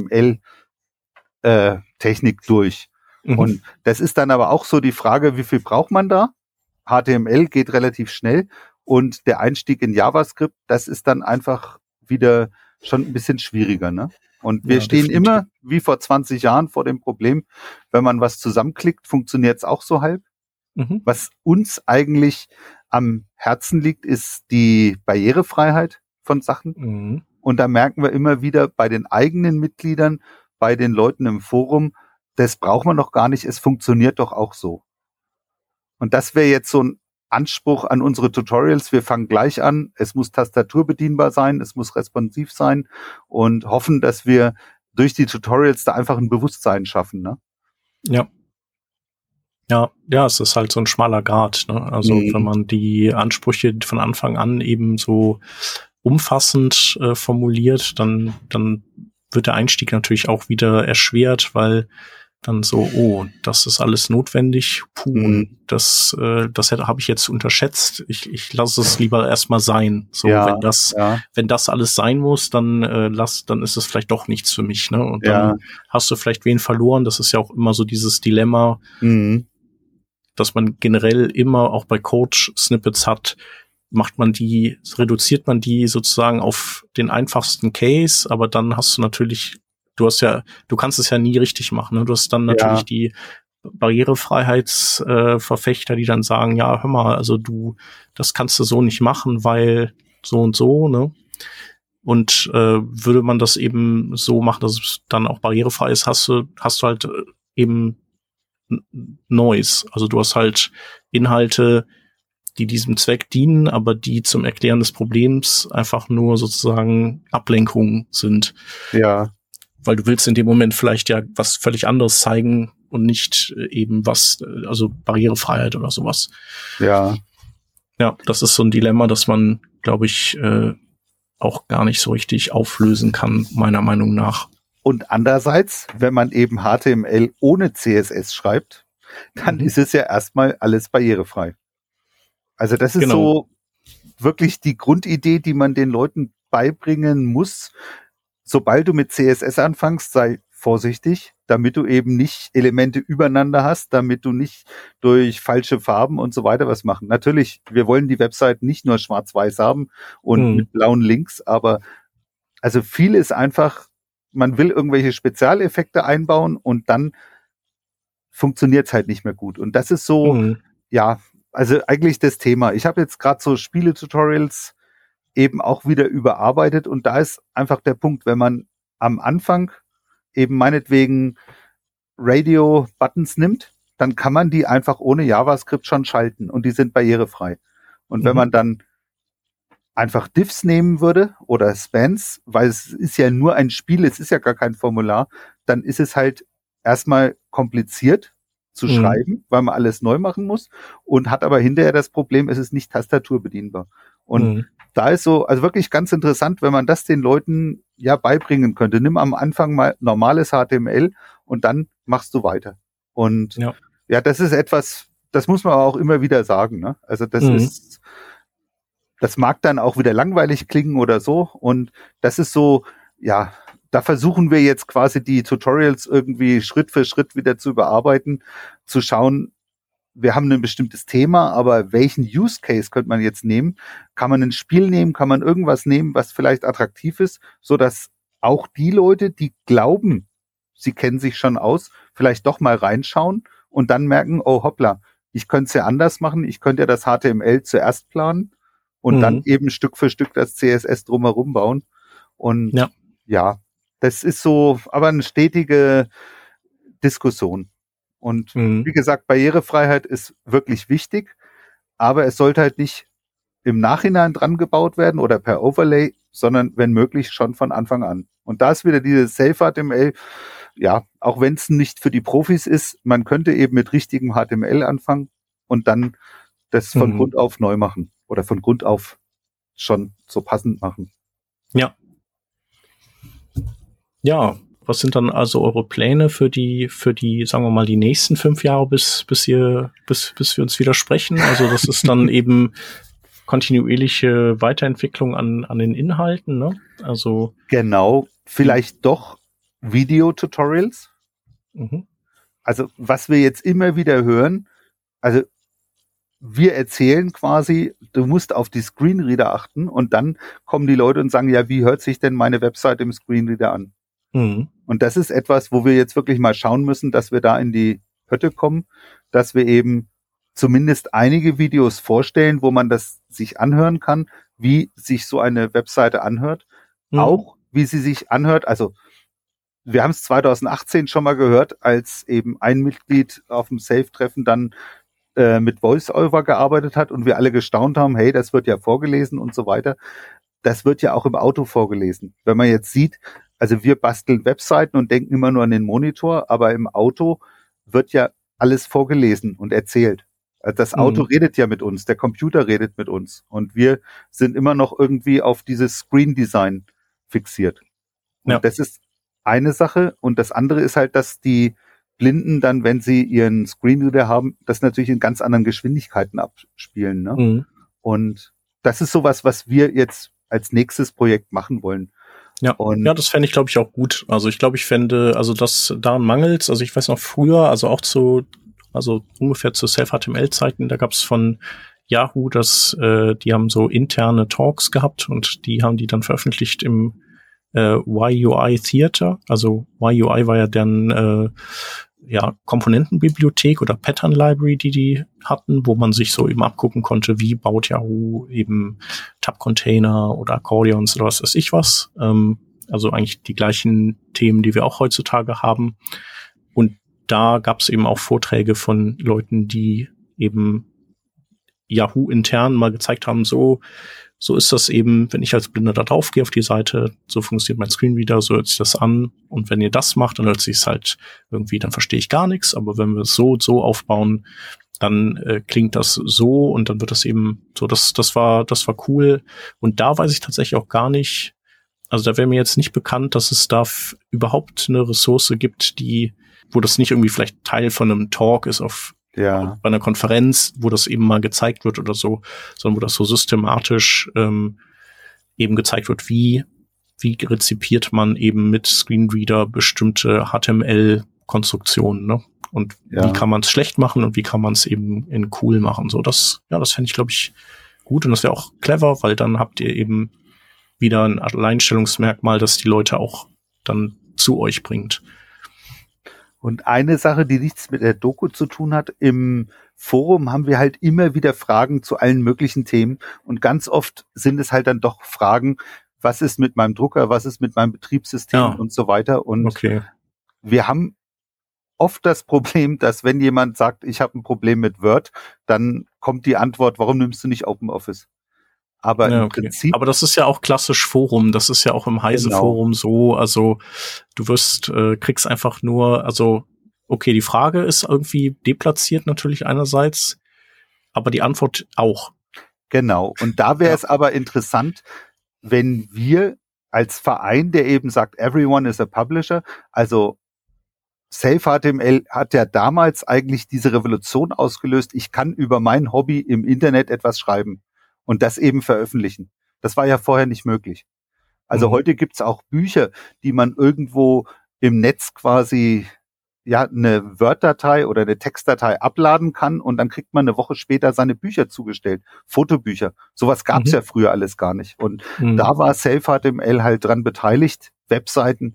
HTML-Technik durch. Und das ist dann aber auch so die Frage, wie viel braucht man da? HTML geht relativ schnell und der Einstieg in JavaScript, das ist dann einfach wieder schon ein bisschen schwieriger, ne? Und wir stehen immer, wie vor 20 Jahren, vor dem Problem, wenn man was zusammenklickt, funktioniert es auch so halb. Was uns eigentlich am Herzen liegt, ist die Barrierefreiheit von Sachen. Und da merken wir immer wieder bei den eigenen Mitgliedern, bei den Leuten im Forum, das braucht man doch gar nicht, es funktioniert doch auch so. Und das wäre jetzt so ein Anspruch an unsere Tutorials. Wir fangen gleich an, es muss tastaturbedienbar sein, es muss responsiv sein und hoffen, dass wir durch die Tutorials da einfach ein Bewusstsein schaffen, ne? Ja, es ist halt so ein schmaler Grat, ne? Also wenn man die Ansprüche von Anfang an eben so umfassend formuliert, dann wird der Einstieg natürlich auch wieder erschwert, weil dann so, das ist alles notwendig. Das habe ich jetzt unterschätzt. Ich lasse es lieber erstmal sein. So, wenn das alles sein muss, dann ist es vielleicht doch nichts für mich, ne? Und dann hast du vielleicht wen verloren. Das ist ja auch immer so dieses Dilemma, dass man generell immer auch bei Code-Snippets hat, reduziert man die sozusagen auf den einfachsten Case, aber dann hast du natürlich, du kannst es ja nie richtig machen, ne? Du hast dann natürlich die Barrierefreiheitsverfechter, die dann sagen, ja, hör mal, also das kannst du so nicht machen, weil so und so, ne? Und würde man das eben so machen, dass es dann auch barrierefrei ist, hast du halt eben Noise. Also du hast halt Inhalte, die diesem Zweck dienen, aber die zum Erklären des Problems einfach nur sozusagen Ablenkungen sind. Ja. Weil du willst in dem Moment vielleicht ja was völlig anderes zeigen und nicht eben also Barrierefreiheit oder sowas. Ja. Ja, das ist so ein Dilemma, das man, glaube ich, auch gar nicht so richtig auflösen kann, meiner Meinung nach. Und andererseits, wenn man eben HTML ohne CSS schreibt, dann ist es ja erstmal alles barrierefrei. Also das ist so wirklich die Grundidee, die man den Leuten beibringen muss. Sobald du mit CSS anfängst, sei vorsichtig, damit du eben nicht Elemente übereinander hast, damit du nicht durch falsche Farben und so weiter was machen. Natürlich, wir wollen die Website nicht nur schwarz-weiß haben und mit blauen Links, aber also viel ist einfach, man will irgendwelche Spezialeffekte einbauen und dann funktioniert es halt nicht mehr gut. Und das ist so, also eigentlich das Thema. Ich habe jetzt gerade so Spiele-Tutorials eben auch wieder überarbeitet und da ist einfach der Punkt, wenn man am Anfang eben meinetwegen Radio-Buttons nimmt, dann kann man die einfach ohne JavaScript schon schalten und die sind barrierefrei. Und wenn man dann einfach Diffs nehmen würde oder Spans, weil es ist ja nur ein Spiel, es ist ja gar kein Formular, dann ist es halt erstmal kompliziert zu schreiben, weil man alles neu machen muss und hat aber hinterher das Problem, es ist nicht tastaturbedienbar. Und da ist so, also wirklich ganz interessant, wenn man das den Leuten ja beibringen könnte. Nimm am Anfang mal normales HTML und dann machst du weiter. Und ja, das ist etwas, das muss man auch immer wieder sagen, ne? Also das mag dann auch wieder langweilig klingen oder so. Und das ist so, ja, da versuchen wir jetzt quasi die Tutorials irgendwie Schritt für Schritt wieder zu überarbeiten, zu schauen, wir haben ein bestimmtes Thema, aber welchen Use Case könnte man jetzt nehmen? Kann man ein Spiel nehmen? Kann man irgendwas nehmen, was vielleicht attraktiv ist, so dass auch die Leute, die glauben, sie kennen sich schon aus, vielleicht doch mal reinschauen und dann merken, oh hoppla, ich könnte es ja anders machen, ich könnte ja das HTML zuerst planen und dann eben Stück für Stück das CSS drumherum bauen. Und ja, das ist so, aber eine stetige Diskussion. Und wie gesagt, Barrierefreiheit ist wirklich wichtig, aber es sollte halt nicht im Nachhinein dran gebaut werden oder per Overlay, sondern wenn möglich schon von Anfang an. Und da ist wieder dieses Safe-HTML, ja, auch wenn es nicht für die Profis ist, man könnte eben mit richtigem HTML anfangen und dann das von Grund auf neu machen oder von Grund auf schon so passend machen. Ja. Ja, was sind dann also eure Pläne für die, sagen wir mal, die nächsten 5 Jahre, bis wir uns wieder sprechen? Also das ist dann eben kontinuierliche Weiterentwicklung an den Inhalten, ne? Also genau, vielleicht doch Video-Tutorials. Also was wir jetzt immer wieder hören, also wir erzählen quasi, du musst auf die Screenreader achten und dann kommen die Leute und sagen, ja, wie hört sich denn meine Website im Screenreader an? Und das ist etwas, wo wir jetzt wirklich mal schauen müssen, dass wir da in die Pötte kommen, dass wir eben zumindest einige Videos vorstellen, wo man das sich anhören kann, wie sich so eine Webseite anhört, auch wie sie sich anhört. Also wir haben es 2018 schon mal gehört, als eben ein Mitglied auf dem Safe-Treffen dann mit VoiceOver gearbeitet hat und wir alle gestaunt haben, hey, das wird ja vorgelesen und so weiter. Das wird ja auch im Auto vorgelesen. Wenn man jetzt sieht, also wir basteln Webseiten und denken immer nur an den Monitor, aber im Auto wird ja alles vorgelesen und erzählt. Also das Auto redet ja mit uns, der Computer redet mit uns und wir sind immer noch irgendwie auf dieses Screen Design fixiert. Und das ist eine Sache und das andere ist halt, dass die Blinden dann, wenn sie ihren Screenreader haben, das natürlich in ganz anderen Geschwindigkeiten abspielen, ne? Und das ist sowas, was wir jetzt als nächstes Projekt machen wollen. Ja, das fände ich, glaube ich, auch gut. Also ich glaube, ich fände, also das daran mangelt's. Also ich weiß noch früher, also auch also ungefähr zu Self-HTML-Zeiten, da gab's von Yahoo, die haben so interne Talks gehabt und die haben die dann veröffentlicht im YUI Theater. Also YUI war ja deren Komponentenbibliothek oder Pattern Library, die hatten, wo man sich so eben abgucken konnte, wie baut Yahoo eben Tab-Container oder Accordions oder was weiß ich was. Also eigentlich die gleichen Themen, die wir auch heutzutage haben. Und da gab es eben auch Vorträge von Leuten, die eben Yahoo intern mal gezeigt haben, so ist das eben, wenn ich als Blinder da drauf gehe auf die Seite, so funktioniert mein Screenreader, so hört sich das an. Und wenn ihr das macht, dann hört sich es halt irgendwie, dann verstehe ich gar nichts. Aber wenn wir es so aufbauen, dann klingt das so und dann wird das eben so, das war cool. Und da weiß ich tatsächlich auch gar nicht, also da wäre mir jetzt nicht bekannt, dass es da überhaupt eine Ressource gibt, wo das nicht irgendwie vielleicht Teil von einem Talk ist bei einer Konferenz, wo das eben mal gezeigt wird oder so, sondern wo das so systematisch eben gezeigt wird, wie rezipiert man eben mit Screenreader bestimmte HTML-Konstruktionen, ne? Und wie kann man es schlecht machen und wie kann man es eben in cool machen. So, das fände ich, glaube ich, gut und das wäre auch clever, weil dann habt ihr eben wieder ein Alleinstellungsmerkmal, das die Leute auch dann zu euch bringt. Und eine Sache, die nichts mit der Doku zu tun hat, im Forum haben wir halt immer wieder Fragen zu allen möglichen Themen und ganz oft sind es halt dann doch Fragen, was ist mit meinem Drucker, was ist mit meinem Betriebssystem und so weiter. Und wir haben oft das Problem, dass wenn jemand sagt, ich habe ein Problem mit Word, dann kommt die Antwort, warum nimmst du nicht OpenOffice? Aber im Prinzip. Aber das ist ja auch klassisch Forum. Das ist ja auch im Heise-Forum so. Also du kriegst einfach nur, also okay, die Frage ist irgendwie deplatziert natürlich einerseits, aber die Antwort auch. Genau. Und da wäre es aber interessant, wenn wir als Verein, der eben sagt, everyone is a publisher, also Safe HTML hat ja damals eigentlich diese Revolution ausgelöst, ich kann über mein Hobby im Internet etwas schreiben und das eben veröffentlichen. Das war ja vorher nicht möglich. Also heute gibt's auch Bücher, die man irgendwo im Netz quasi eine Word-Datei oder eine Textdatei abladen kann und dann kriegt man eine Woche später seine Bücher zugestellt. Fotobücher. Sowas gab's ja früher alles gar nicht. Und da war Safe HTML halt dran beteiligt, Webseiten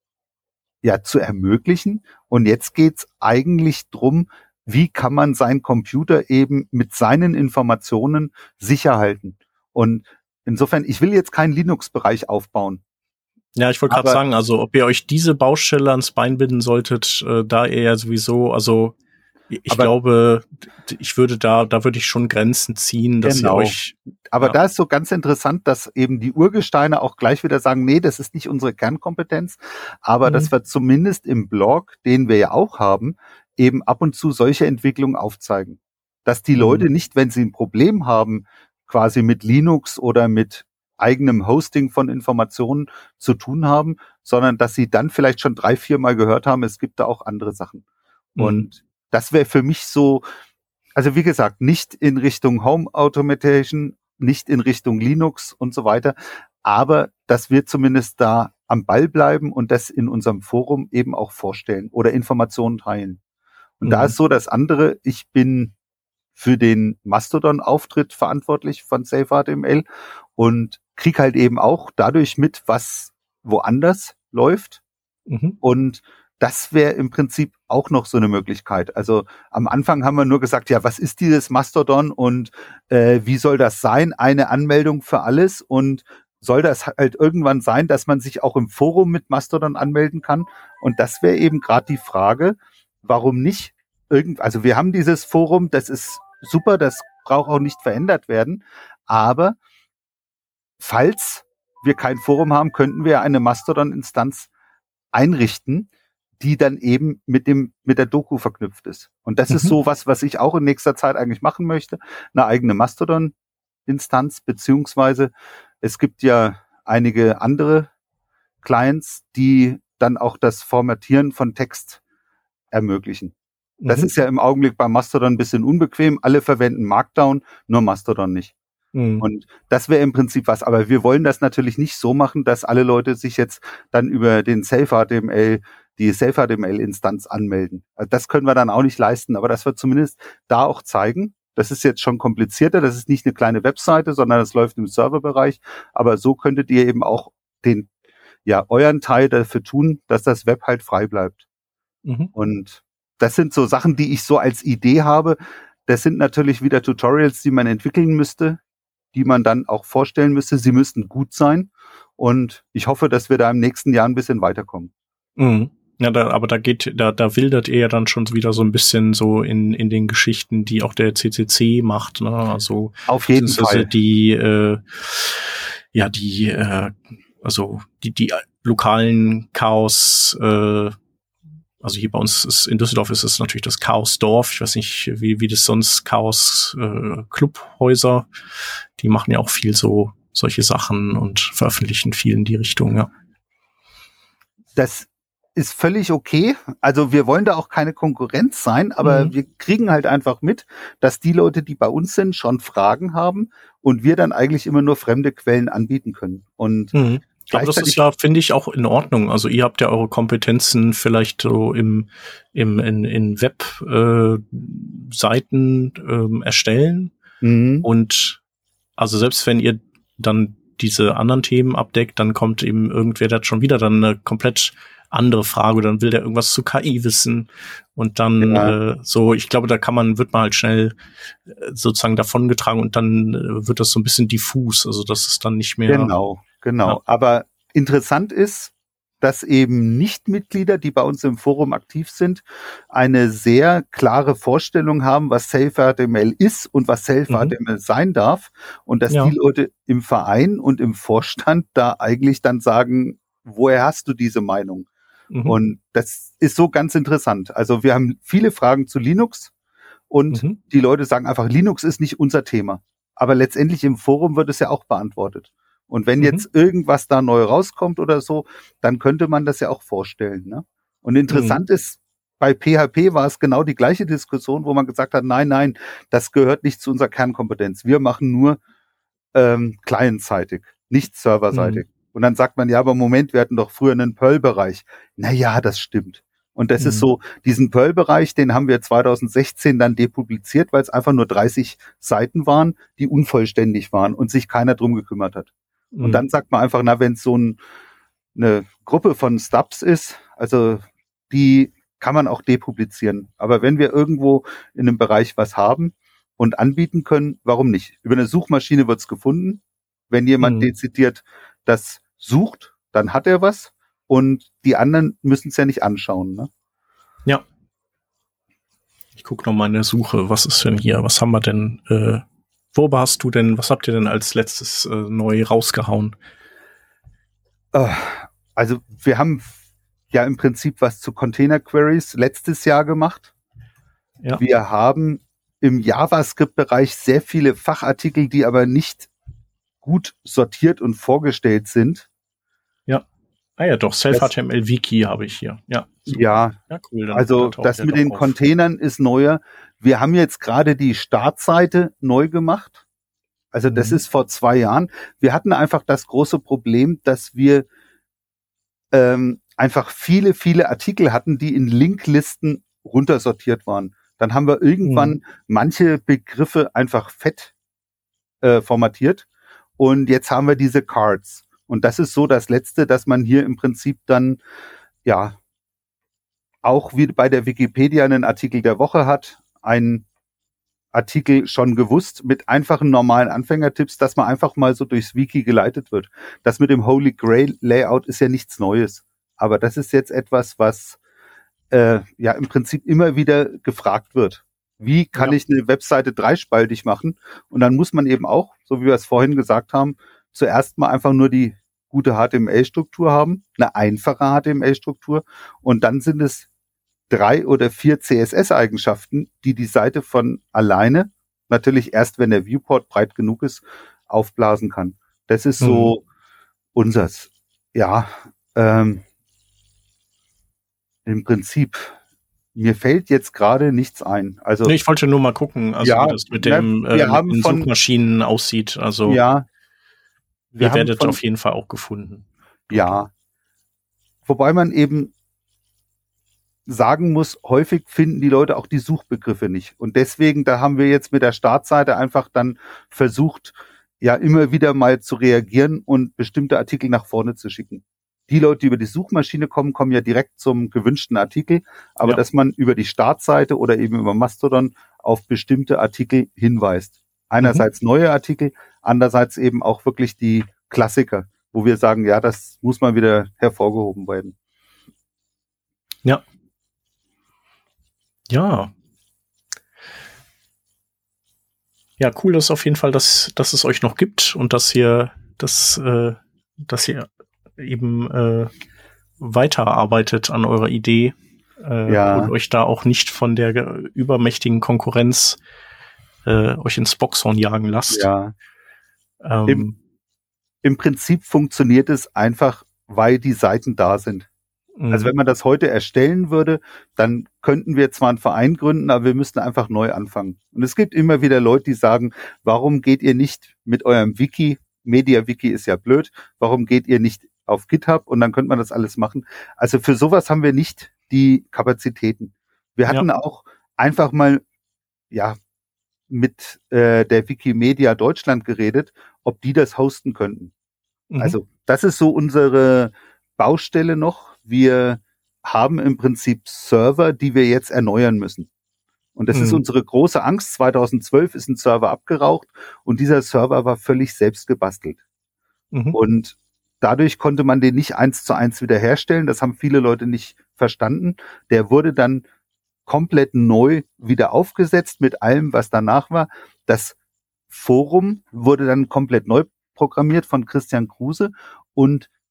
zu ermöglichen. Und jetzt geht's eigentlich drum, wie kann man seinen Computer eben mit seinen Informationen sicher halten. Und insofern, ich will jetzt keinen Linux-Bereich aufbauen. Ja, ich wollte gerade sagen, also ob ihr euch diese Baustelle ans Bein binden solltet, da ihr ja sowieso, also ich glaube, ich würde da würde ich schon Grenzen ziehen, dass ihr euch. Aber da ist so ganz interessant, dass eben die Urgesteine auch gleich wieder sagen, nee, das ist nicht unsere Kernkompetenz, aber dass wir zumindest im Blog, den wir ja auch haben, eben ab und zu solche Entwicklungen aufzeigen. Dass die Leute nicht, wenn sie ein Problem haben, quasi mit Linux oder mit eigenem Hosting von Informationen zu tun haben, sondern dass sie dann vielleicht schon 3-4 Mal gehört haben, es gibt da auch andere Sachen. Und das wäre für mich so, also wie gesagt, nicht in Richtung Home Automation, nicht in Richtung Linux und so weiter, aber dass wir zumindest da am Ball bleiben und das in unserem Forum eben auch vorstellen oder Informationen teilen. Und da ist so das andere, ich bin für den Mastodon-Auftritt verantwortlich von Safe HTML und krieg halt eben auch dadurch mit, was woanders läuft. Und das wäre im Prinzip auch noch so eine Möglichkeit. Also am Anfang haben wir nur gesagt, ja, was ist dieses Mastodon und wie soll das sein? Eine Anmeldung für alles und soll das halt irgendwann sein, dass man sich auch im Forum mit Mastodon anmelden kann? Und das wäre eben gerade die Frage, warum nicht also wir haben dieses Forum, das ist super, das braucht auch nicht verändert werden, aber falls wir kein Forum haben, könnten wir eine Mastodon-Instanz einrichten, die dann eben mit der Doku verknüpft ist. Und das ist so was ich auch in nächster Zeit eigentlich machen möchte. Eine eigene Mastodon-Instanz, beziehungsweise es gibt ja einige andere Clients, die dann auch das Formatieren von Text ermöglichen. Das ist ja im Augenblick bei Mastodon ein bisschen unbequem. Alle verwenden Markdown, nur Mastodon nicht. Und das wäre im Prinzip was. Aber wir wollen das natürlich nicht so machen, dass alle Leute sich jetzt dann über den Safe HTML, die Safe HTML-Instanz anmelden. Also das können wir dann auch nicht leisten. Aber das wird zumindest da auch zeigen. Das ist jetzt schon komplizierter. Das ist nicht eine kleine Webseite, sondern das läuft im Serverbereich. Aber so könntet ihr eben auch euren Teil dafür tun, dass das Web halt frei bleibt. Und das sind so Sachen, die ich so als Idee habe. Das sind natürlich wieder Tutorials, die man entwickeln müsste, die man dann auch vorstellen müsste. Sie müssten gut sein. Und ich hoffe, dass wir da im nächsten Jahr ein bisschen weiterkommen. Ja, aber da wildert ihr ja dann schon wieder so ein bisschen so in den Geschichten, die auch der CCC macht, ne? Also auf jeden Fall die lokalen Chaos. Also hier bei uns in Düsseldorf ist es natürlich das Chaosdorf. Ich weiß nicht, wie das sonst Chaos Clubhäuser. Die machen ja auch viel so solche Sachen und veröffentlichen viel in die Richtung, ja. Das ist völlig okay. Also wir wollen da auch keine Konkurrenz sein, aber wir kriegen halt einfach mit, dass die Leute, die bei uns sind, schon Fragen haben und wir dann eigentlich immer nur fremde Quellen anbieten können. Und ich glaube, das ist ja, finde ich, auch in Ordnung. Also ihr habt ja eure Kompetenzen vielleicht so in Webseiten erstellen. Und also selbst wenn ihr dann diese anderen Themen abdeckt, dann kommt eben irgendwer, der hat schon wieder dann eine komplett andere Frage, dann will der irgendwas zu KI wissen und dann ich glaube, da wird man halt schnell sozusagen davongetragen und dann wird das so ein bisschen diffus, also das ist dann nicht mehr. Genau. Ja. Aber interessant ist, dass eben Nichtmitglieder, die bei uns im Forum aktiv sind, eine sehr klare Vorstellung haben, was Safe HTML ist und was Safe HTML sein darf und dass die Leute im Verein und im Vorstand da eigentlich dann sagen, woher hast du diese Meinung? Und das ist so ganz interessant. Also wir haben viele Fragen zu Linux und die Leute sagen einfach, Linux ist nicht unser Thema. Aber letztendlich im Forum wird es ja auch beantwortet. Und wenn jetzt irgendwas da neu rauskommt oder so, dann könnte man das ja auch vorstellen. Ne? Und interessant ist, bei PHP war es genau die gleiche Diskussion, wo man gesagt hat, nein, das gehört nicht zu unserer Kernkompetenz. Wir machen nur clientseitig, nicht serverseitig. Und dann sagt man, ja, aber Moment, wir hatten doch früher einen Perl-Bereich. Naja, das stimmt. Und das ist so, diesen Perl-Bereich, den haben wir 2016 dann depubliziert, weil es einfach nur 30 Seiten waren, die unvollständig waren und sich keiner drum gekümmert hat. Und dann sagt man einfach, na, wenn es so eine Gruppe von Stubs ist, also die kann man auch depublizieren. Aber wenn wir irgendwo in einem Bereich was haben und anbieten können, warum nicht? Über eine Suchmaschine wird's gefunden. Wenn jemand dezidiert das sucht, dann hat er was und die anderen müssen es ja nicht anschauen. Ne? Ja. Ich gucke noch mal in der Suche. Was ist denn hier? Was haben wir denn? Was habt ihr denn als letztes neu rausgehauen? Also wir haben ja im Prinzip was zu Container Queries letztes Jahr gemacht. Ja. Wir haben im JavaScript-Bereich sehr viele Fachartikel, die aber nicht gut sortiert und vorgestellt sind. Ja. Ah ja, doch, Self-HTML-Wiki habe ich hier. Ja, ja, cool. Also das mit den Containern ist neuer. Wir haben jetzt gerade die Startseite neu gemacht. Also das ist vor 2 Jahren. Wir hatten einfach das große Problem, dass wir einfach viele Artikel hatten, die in Linklisten runtersortiert waren. Dann haben wir irgendwann manche Begriffe einfach fett formatiert. Und jetzt haben wir diese Cards. Und das ist so das Letzte, dass man hier im Prinzip dann, ja, auch wie bei der Wikipedia einen Artikel der Woche hat, einen Artikel schon gewusst mit einfachen normalen Anfängertipps, dass man einfach mal so durchs Wiki geleitet wird. Das mit dem Holy Grail Layout ist ja nichts Neues. Aber das ist jetzt etwas, was ja im Prinzip immer wieder gefragt wird. Wie kann ich eine Webseite dreispaltig machen? Und dann muss man eben auch, so wie wir es vorhin gesagt haben, zuerst mal einfach nur die gute HTML-Struktur haben, eine einfache HTML-Struktur. Und dann sind es 3 oder 4 CSS-Eigenschaften, die die Seite von alleine, natürlich erst, wenn der Viewport breit genug ist, aufblasen kann. Das ist so unsers. Ja, im Prinzip. Mir fällt jetzt gerade nichts ein. Also ich wollte nur mal gucken, also wie das mit den Suchmaschinen aussieht. Also ihr werdet auf jeden Fall auch gefunden. Ja. Wobei man eben sagen muss, häufig finden die Leute auch die Suchbegriffe nicht. Und deswegen, da haben wir jetzt mit der Startseite einfach dann versucht, ja immer wieder mal zu reagieren und bestimmte Artikel nach vorne zu schicken. Die Leute, die über die Suchmaschine kommen, kommen ja direkt zum gewünschten Artikel, aber dass man über die Startseite oder eben über Mastodon auf bestimmte Artikel hinweist. Einerseits neue Artikel, andererseits eben auch wirklich die Klassiker, wo wir sagen, ja, das muss mal wieder hervorgehoben werden. Ja. Ja. Ja, cool ist auf jeden Fall, dass es euch noch gibt und dass ihr eben weiterarbeitet an eurer Idee und euch da auch nicht von der übermächtigen Konkurrenz euch ins Boxhorn jagen lasst. Ja. Im Prinzip funktioniert es einfach, weil die Seiten da sind. Also wenn man das heute erstellen würde, dann könnten wir zwar einen Verein gründen, aber wir müssten einfach neu anfangen. Und es gibt immer wieder Leute, die sagen, warum geht ihr nicht mit eurem Wiki, MediaWiki ist ja blöd, warum geht ihr nicht auf GitHub und dann könnte man das alles machen. Also für sowas haben wir nicht die Kapazitäten. Wir hatten auch einfach mal mit der Wikimedia Deutschland geredet, ob die das hosten könnten. Also das ist so unsere Baustelle noch. Wir haben im Prinzip Server, die wir jetzt erneuern müssen. Und das ist unsere große Angst. 2012 ist ein Server abgeraucht und dieser Server war völlig selbst gebastelt. Und dadurch konnte man den nicht 1:1 wiederherstellen. Das haben viele Leute nicht verstanden. Der wurde dann komplett neu wieder aufgesetzt mit allem, was danach war. Das Forum wurde dann komplett neu programmiert von Christian Kruse und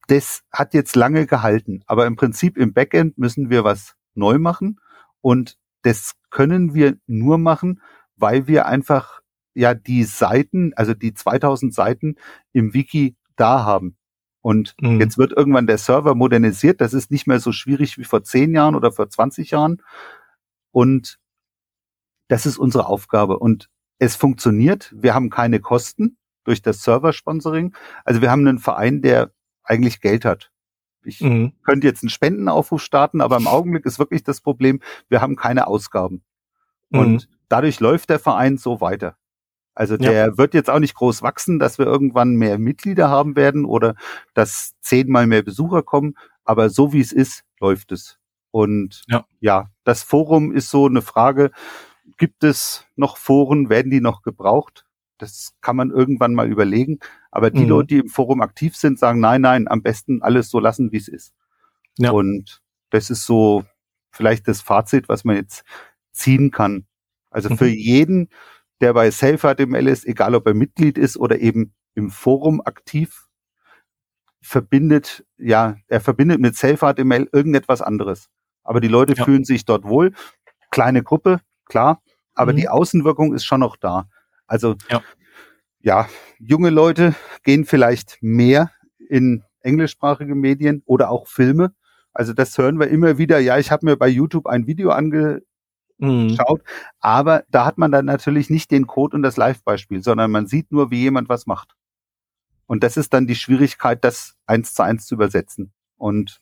das hat jetzt lange gehalten, aber im Prinzip im Backend müssen wir was neu machen und das können wir nur machen, weil wir einfach ja die Seiten, also die 2000 Seiten im Wiki da haben. Und jetzt wird irgendwann der Server modernisiert. Das ist nicht mehr so schwierig wie vor 10 Jahren oder vor 20 Jahren. Und das ist unsere Aufgabe. Und es funktioniert. Wir haben keine Kosten durch das Server-Sponsoring. Also wir haben einen Verein, der eigentlich Geld hat. Ich könnte jetzt einen Spendenaufruf starten, aber im Augenblick ist wirklich das Problem, wir haben keine Ausgaben. Und dadurch läuft der Verein so weiter. Also der wird jetzt auch nicht groß wachsen, dass wir irgendwann mehr Mitglieder haben werden oder dass 10-mal mehr Besucher kommen. Aber so wie es ist, läuft es. Und ja, das Forum ist so eine Frage, gibt es noch Foren, werden die noch gebraucht? Das kann man irgendwann mal überlegen. Aber die Leute, die im Forum aktiv sind, sagen, nein, am besten alles so lassen, wie es ist. Ja. Und das ist so vielleicht das Fazit, was man jetzt ziehen kann. Also für jeden, der bei Self-HTML ist, egal ob er Mitglied ist oder eben im Forum aktiv, er verbindet mit Self-HTML irgendetwas anderes. Aber die Leute fühlen sich dort wohl. Kleine Gruppe, klar, aber die Außenwirkung ist schon noch da. Also junge Leute gehen vielleicht mehr in englischsprachige Medien oder auch Filme. Also das hören wir immer wieder. Ja, ich habe mir bei YouTube ein Video angeschaut, aber da hat man dann natürlich nicht den Code und das Live-Beispiel, sondern man sieht nur, wie jemand was macht. Und das ist dann die Schwierigkeit, das 1:1 zu übersetzen. Und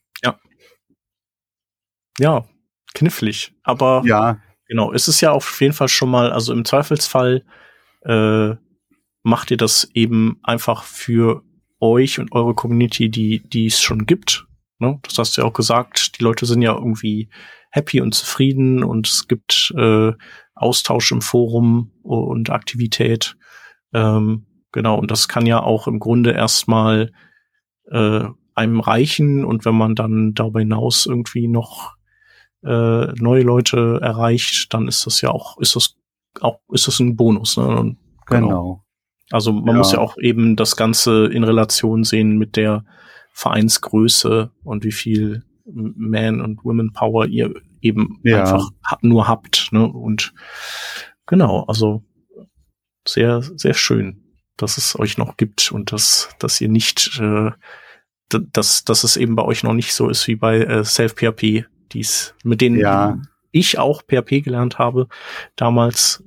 ja, knifflig. Aber genau, es ist ja auf jeden Fall schon mal, also im Zweifelsfall macht ihr das eben einfach für euch und eure Community, die es schon gibt. Ne? Das hast du ja auch gesagt, die Leute sind ja irgendwie happy und zufrieden und es gibt Austausch im Forum und Aktivität. Genau, und das kann ja auch im Grunde erstmal einem reichen, und wenn man dann darüber hinaus irgendwie noch neue Leute erreicht, dann ist das ja auch, ist das ein Bonus, ne? Und genau. Also man muss ja auch eben das Ganze in Relation sehen mit der Vereinsgröße und wie viel Man- und Women-Power ihr eben einfach nur habt, ne? Und genau, also sehr, sehr schön, dass es euch noch gibt und dass ihr nicht, dass es eben bei euch noch nicht so ist wie bei Self-PHP, mit denen ich auch PHP gelernt habe damals,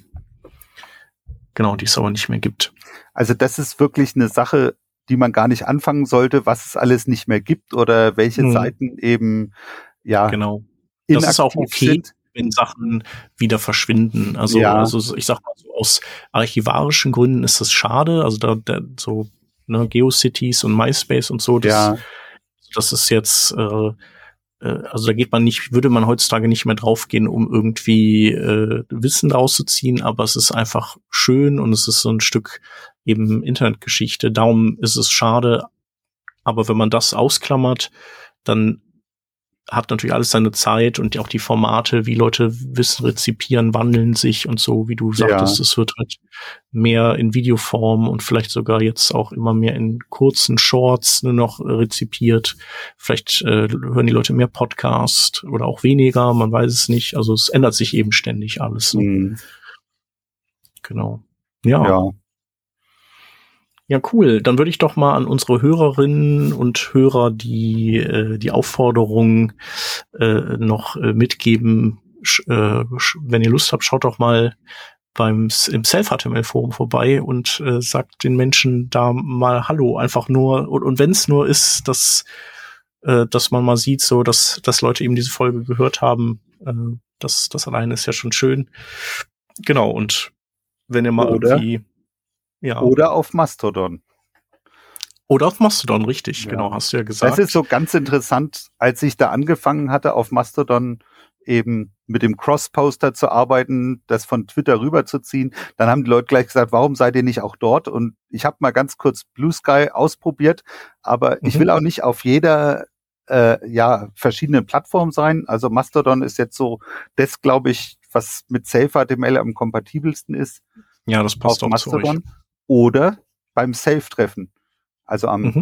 genau, die es aber nicht mehr gibt. Also das ist wirklich eine Sache, die man gar nicht anfangen sollte, was es alles nicht mehr gibt oder welche Seiten eben genau. Das ist auch okay, sind, wenn Sachen wieder verschwinden. Also ich sag mal so, aus archivarischen Gründen ist das schade. Also da so GeoCities und MySpace und so, das ist jetzt also da würde man heutzutage nicht mehr draufgehen, um irgendwie Wissen rauszuziehen, aber es ist einfach schön und es ist so ein Stück eben Internetgeschichte. Darum ist es schade, aber wenn man das ausklammert, dann hat natürlich alles seine Zeit und auch die Formate, wie Leute Wissen rezipieren, wandeln sich und so, wie du sagtest, es wird halt mehr in Videoform und vielleicht sogar jetzt auch immer mehr in kurzen Shorts nur noch rezipiert. Vielleicht hören die Leute mehr Podcast oder auch weniger, man weiß es nicht. Also es ändert sich eben ständig alles. Ne? Genau. Ja, cool. Dann würde ich doch mal an unsere Hörerinnen und Hörer die Aufforderung noch mitgeben. Wenn ihr Lust habt, schaut doch mal im Self-HTML-Forum vorbei und sagt den Menschen da mal Hallo. Einfach nur, und wenn es nur ist, dass man mal sieht, so dass Leute eben diese Folge gehört haben, das alleine ist ja schon schön. Genau, und wenn ihr mal irgendwie oder auf Mastodon. Oder auf Mastodon, richtig, genau, hast du ja gesagt. Das ist so ganz interessant, als ich da angefangen hatte, auf Mastodon eben mit dem Cross-Poster zu arbeiten, das von Twitter rüberzuziehen. Dann haben die Leute gleich gesagt, warum seid ihr nicht auch dort? Und ich habe mal ganz kurz Blue Sky ausprobiert, aber ich will auch nicht auf jeder verschiedenen Plattform sein. Also Mastodon ist jetzt so das, glaube ich, was mit Self-HTML am kompatibelsten ist. Ja, das passt auf auch Mastodon. zu euch. Oder beim Self-Treffen. Also am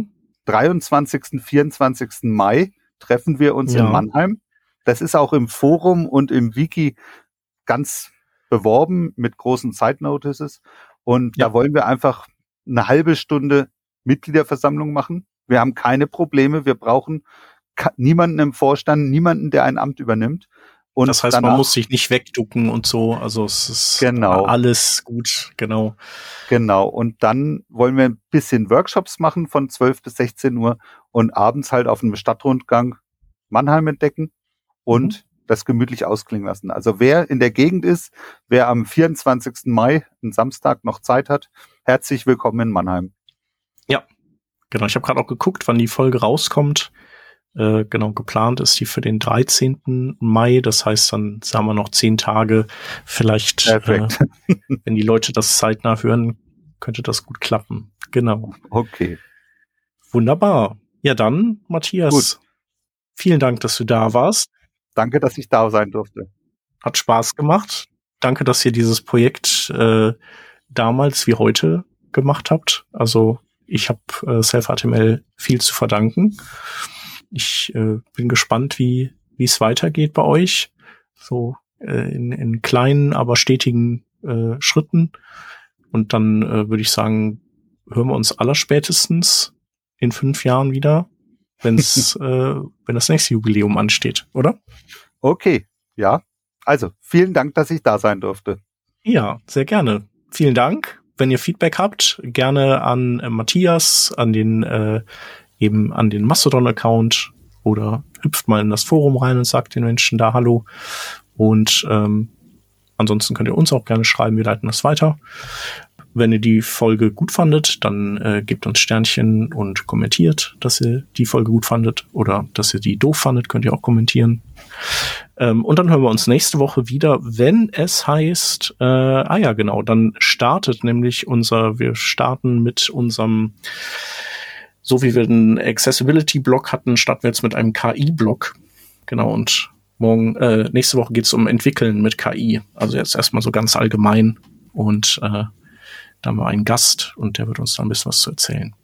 23., 24. Mai treffen wir uns in Mannheim. Das ist auch im Forum und im Wiki ganz beworben mit großen Side-Notices. Und da wollen wir einfach eine halbe Stunde Mitgliederversammlung machen. Wir haben keine Probleme. Wir brauchen niemanden im Vorstand, niemanden, der ein Amt übernimmt. Und das heißt, man muss sich nicht wegducken und so. Also es ist alles gut. Genau. Genau. Und dann wollen wir ein bisschen Workshops machen von 12 bis 16 Uhr und abends halt auf einem Stadtrundgang Mannheim entdecken und das gemütlich ausklingen lassen. Also wer in der Gegend ist, wer am 24. Mai, einen Samstag, noch Zeit hat, herzlich willkommen in Mannheim. Ja, genau. Ich habe gerade auch geguckt, wann die Folge rauskommt. Genau, geplant ist die für den 13. Mai. Das heißt, dann haben wir noch 10 Tage. Vielleicht, wenn die Leute das zeitnah hören, könnte das gut klappen. Genau. Okay. Wunderbar. Ja, dann, Matthias, vielen Dank, dass du da warst. Danke, dass ich da sein durfte. Hat Spaß gemacht. Danke, dass ihr dieses Projekt damals wie heute gemacht habt. Also ich habe Self-HTML viel zu verdanken. Ich bin gespannt, wie es weitergeht bei euch. So in kleinen, aber stetigen Schritten. Und dann würde ich sagen, hören wir uns allerspätestens in 5 Jahren wieder, wenn das nächste Jubiläum ansteht, oder? Okay, ja. Also, vielen Dank, dass ich da sein durfte. Ja, sehr gerne. Vielen Dank. Wenn ihr Feedback habt, gerne an Matthias, an den Mastodon-Account oder hüpft mal in das Forum rein und sagt den Menschen da Hallo. Und ansonsten könnt ihr uns auch gerne schreiben, wir leiten das weiter. Wenn ihr die Folge gut fandet, dann gebt uns Sternchen und kommentiert, dass ihr die Folge gut fandet oder dass ihr die doof fandet, könnt ihr auch kommentieren. Und dann hören wir uns nächste Woche wieder, wenn es heißt, dann startet nämlich wir starten mit unserem, so wie wir den Accessibility-Blog hatten, starten wir jetzt mit einem KI-Blog. Genau, und nächste Woche geht es um Entwickeln mit KI. Also jetzt erstmal so ganz allgemein und da haben wir einen Gast und der wird uns da ein bisschen was zu erzählen.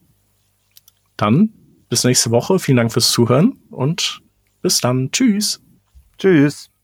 Dann bis nächste Woche. Vielen Dank fürs Zuhören und bis dann. Tschüss. Tschüss.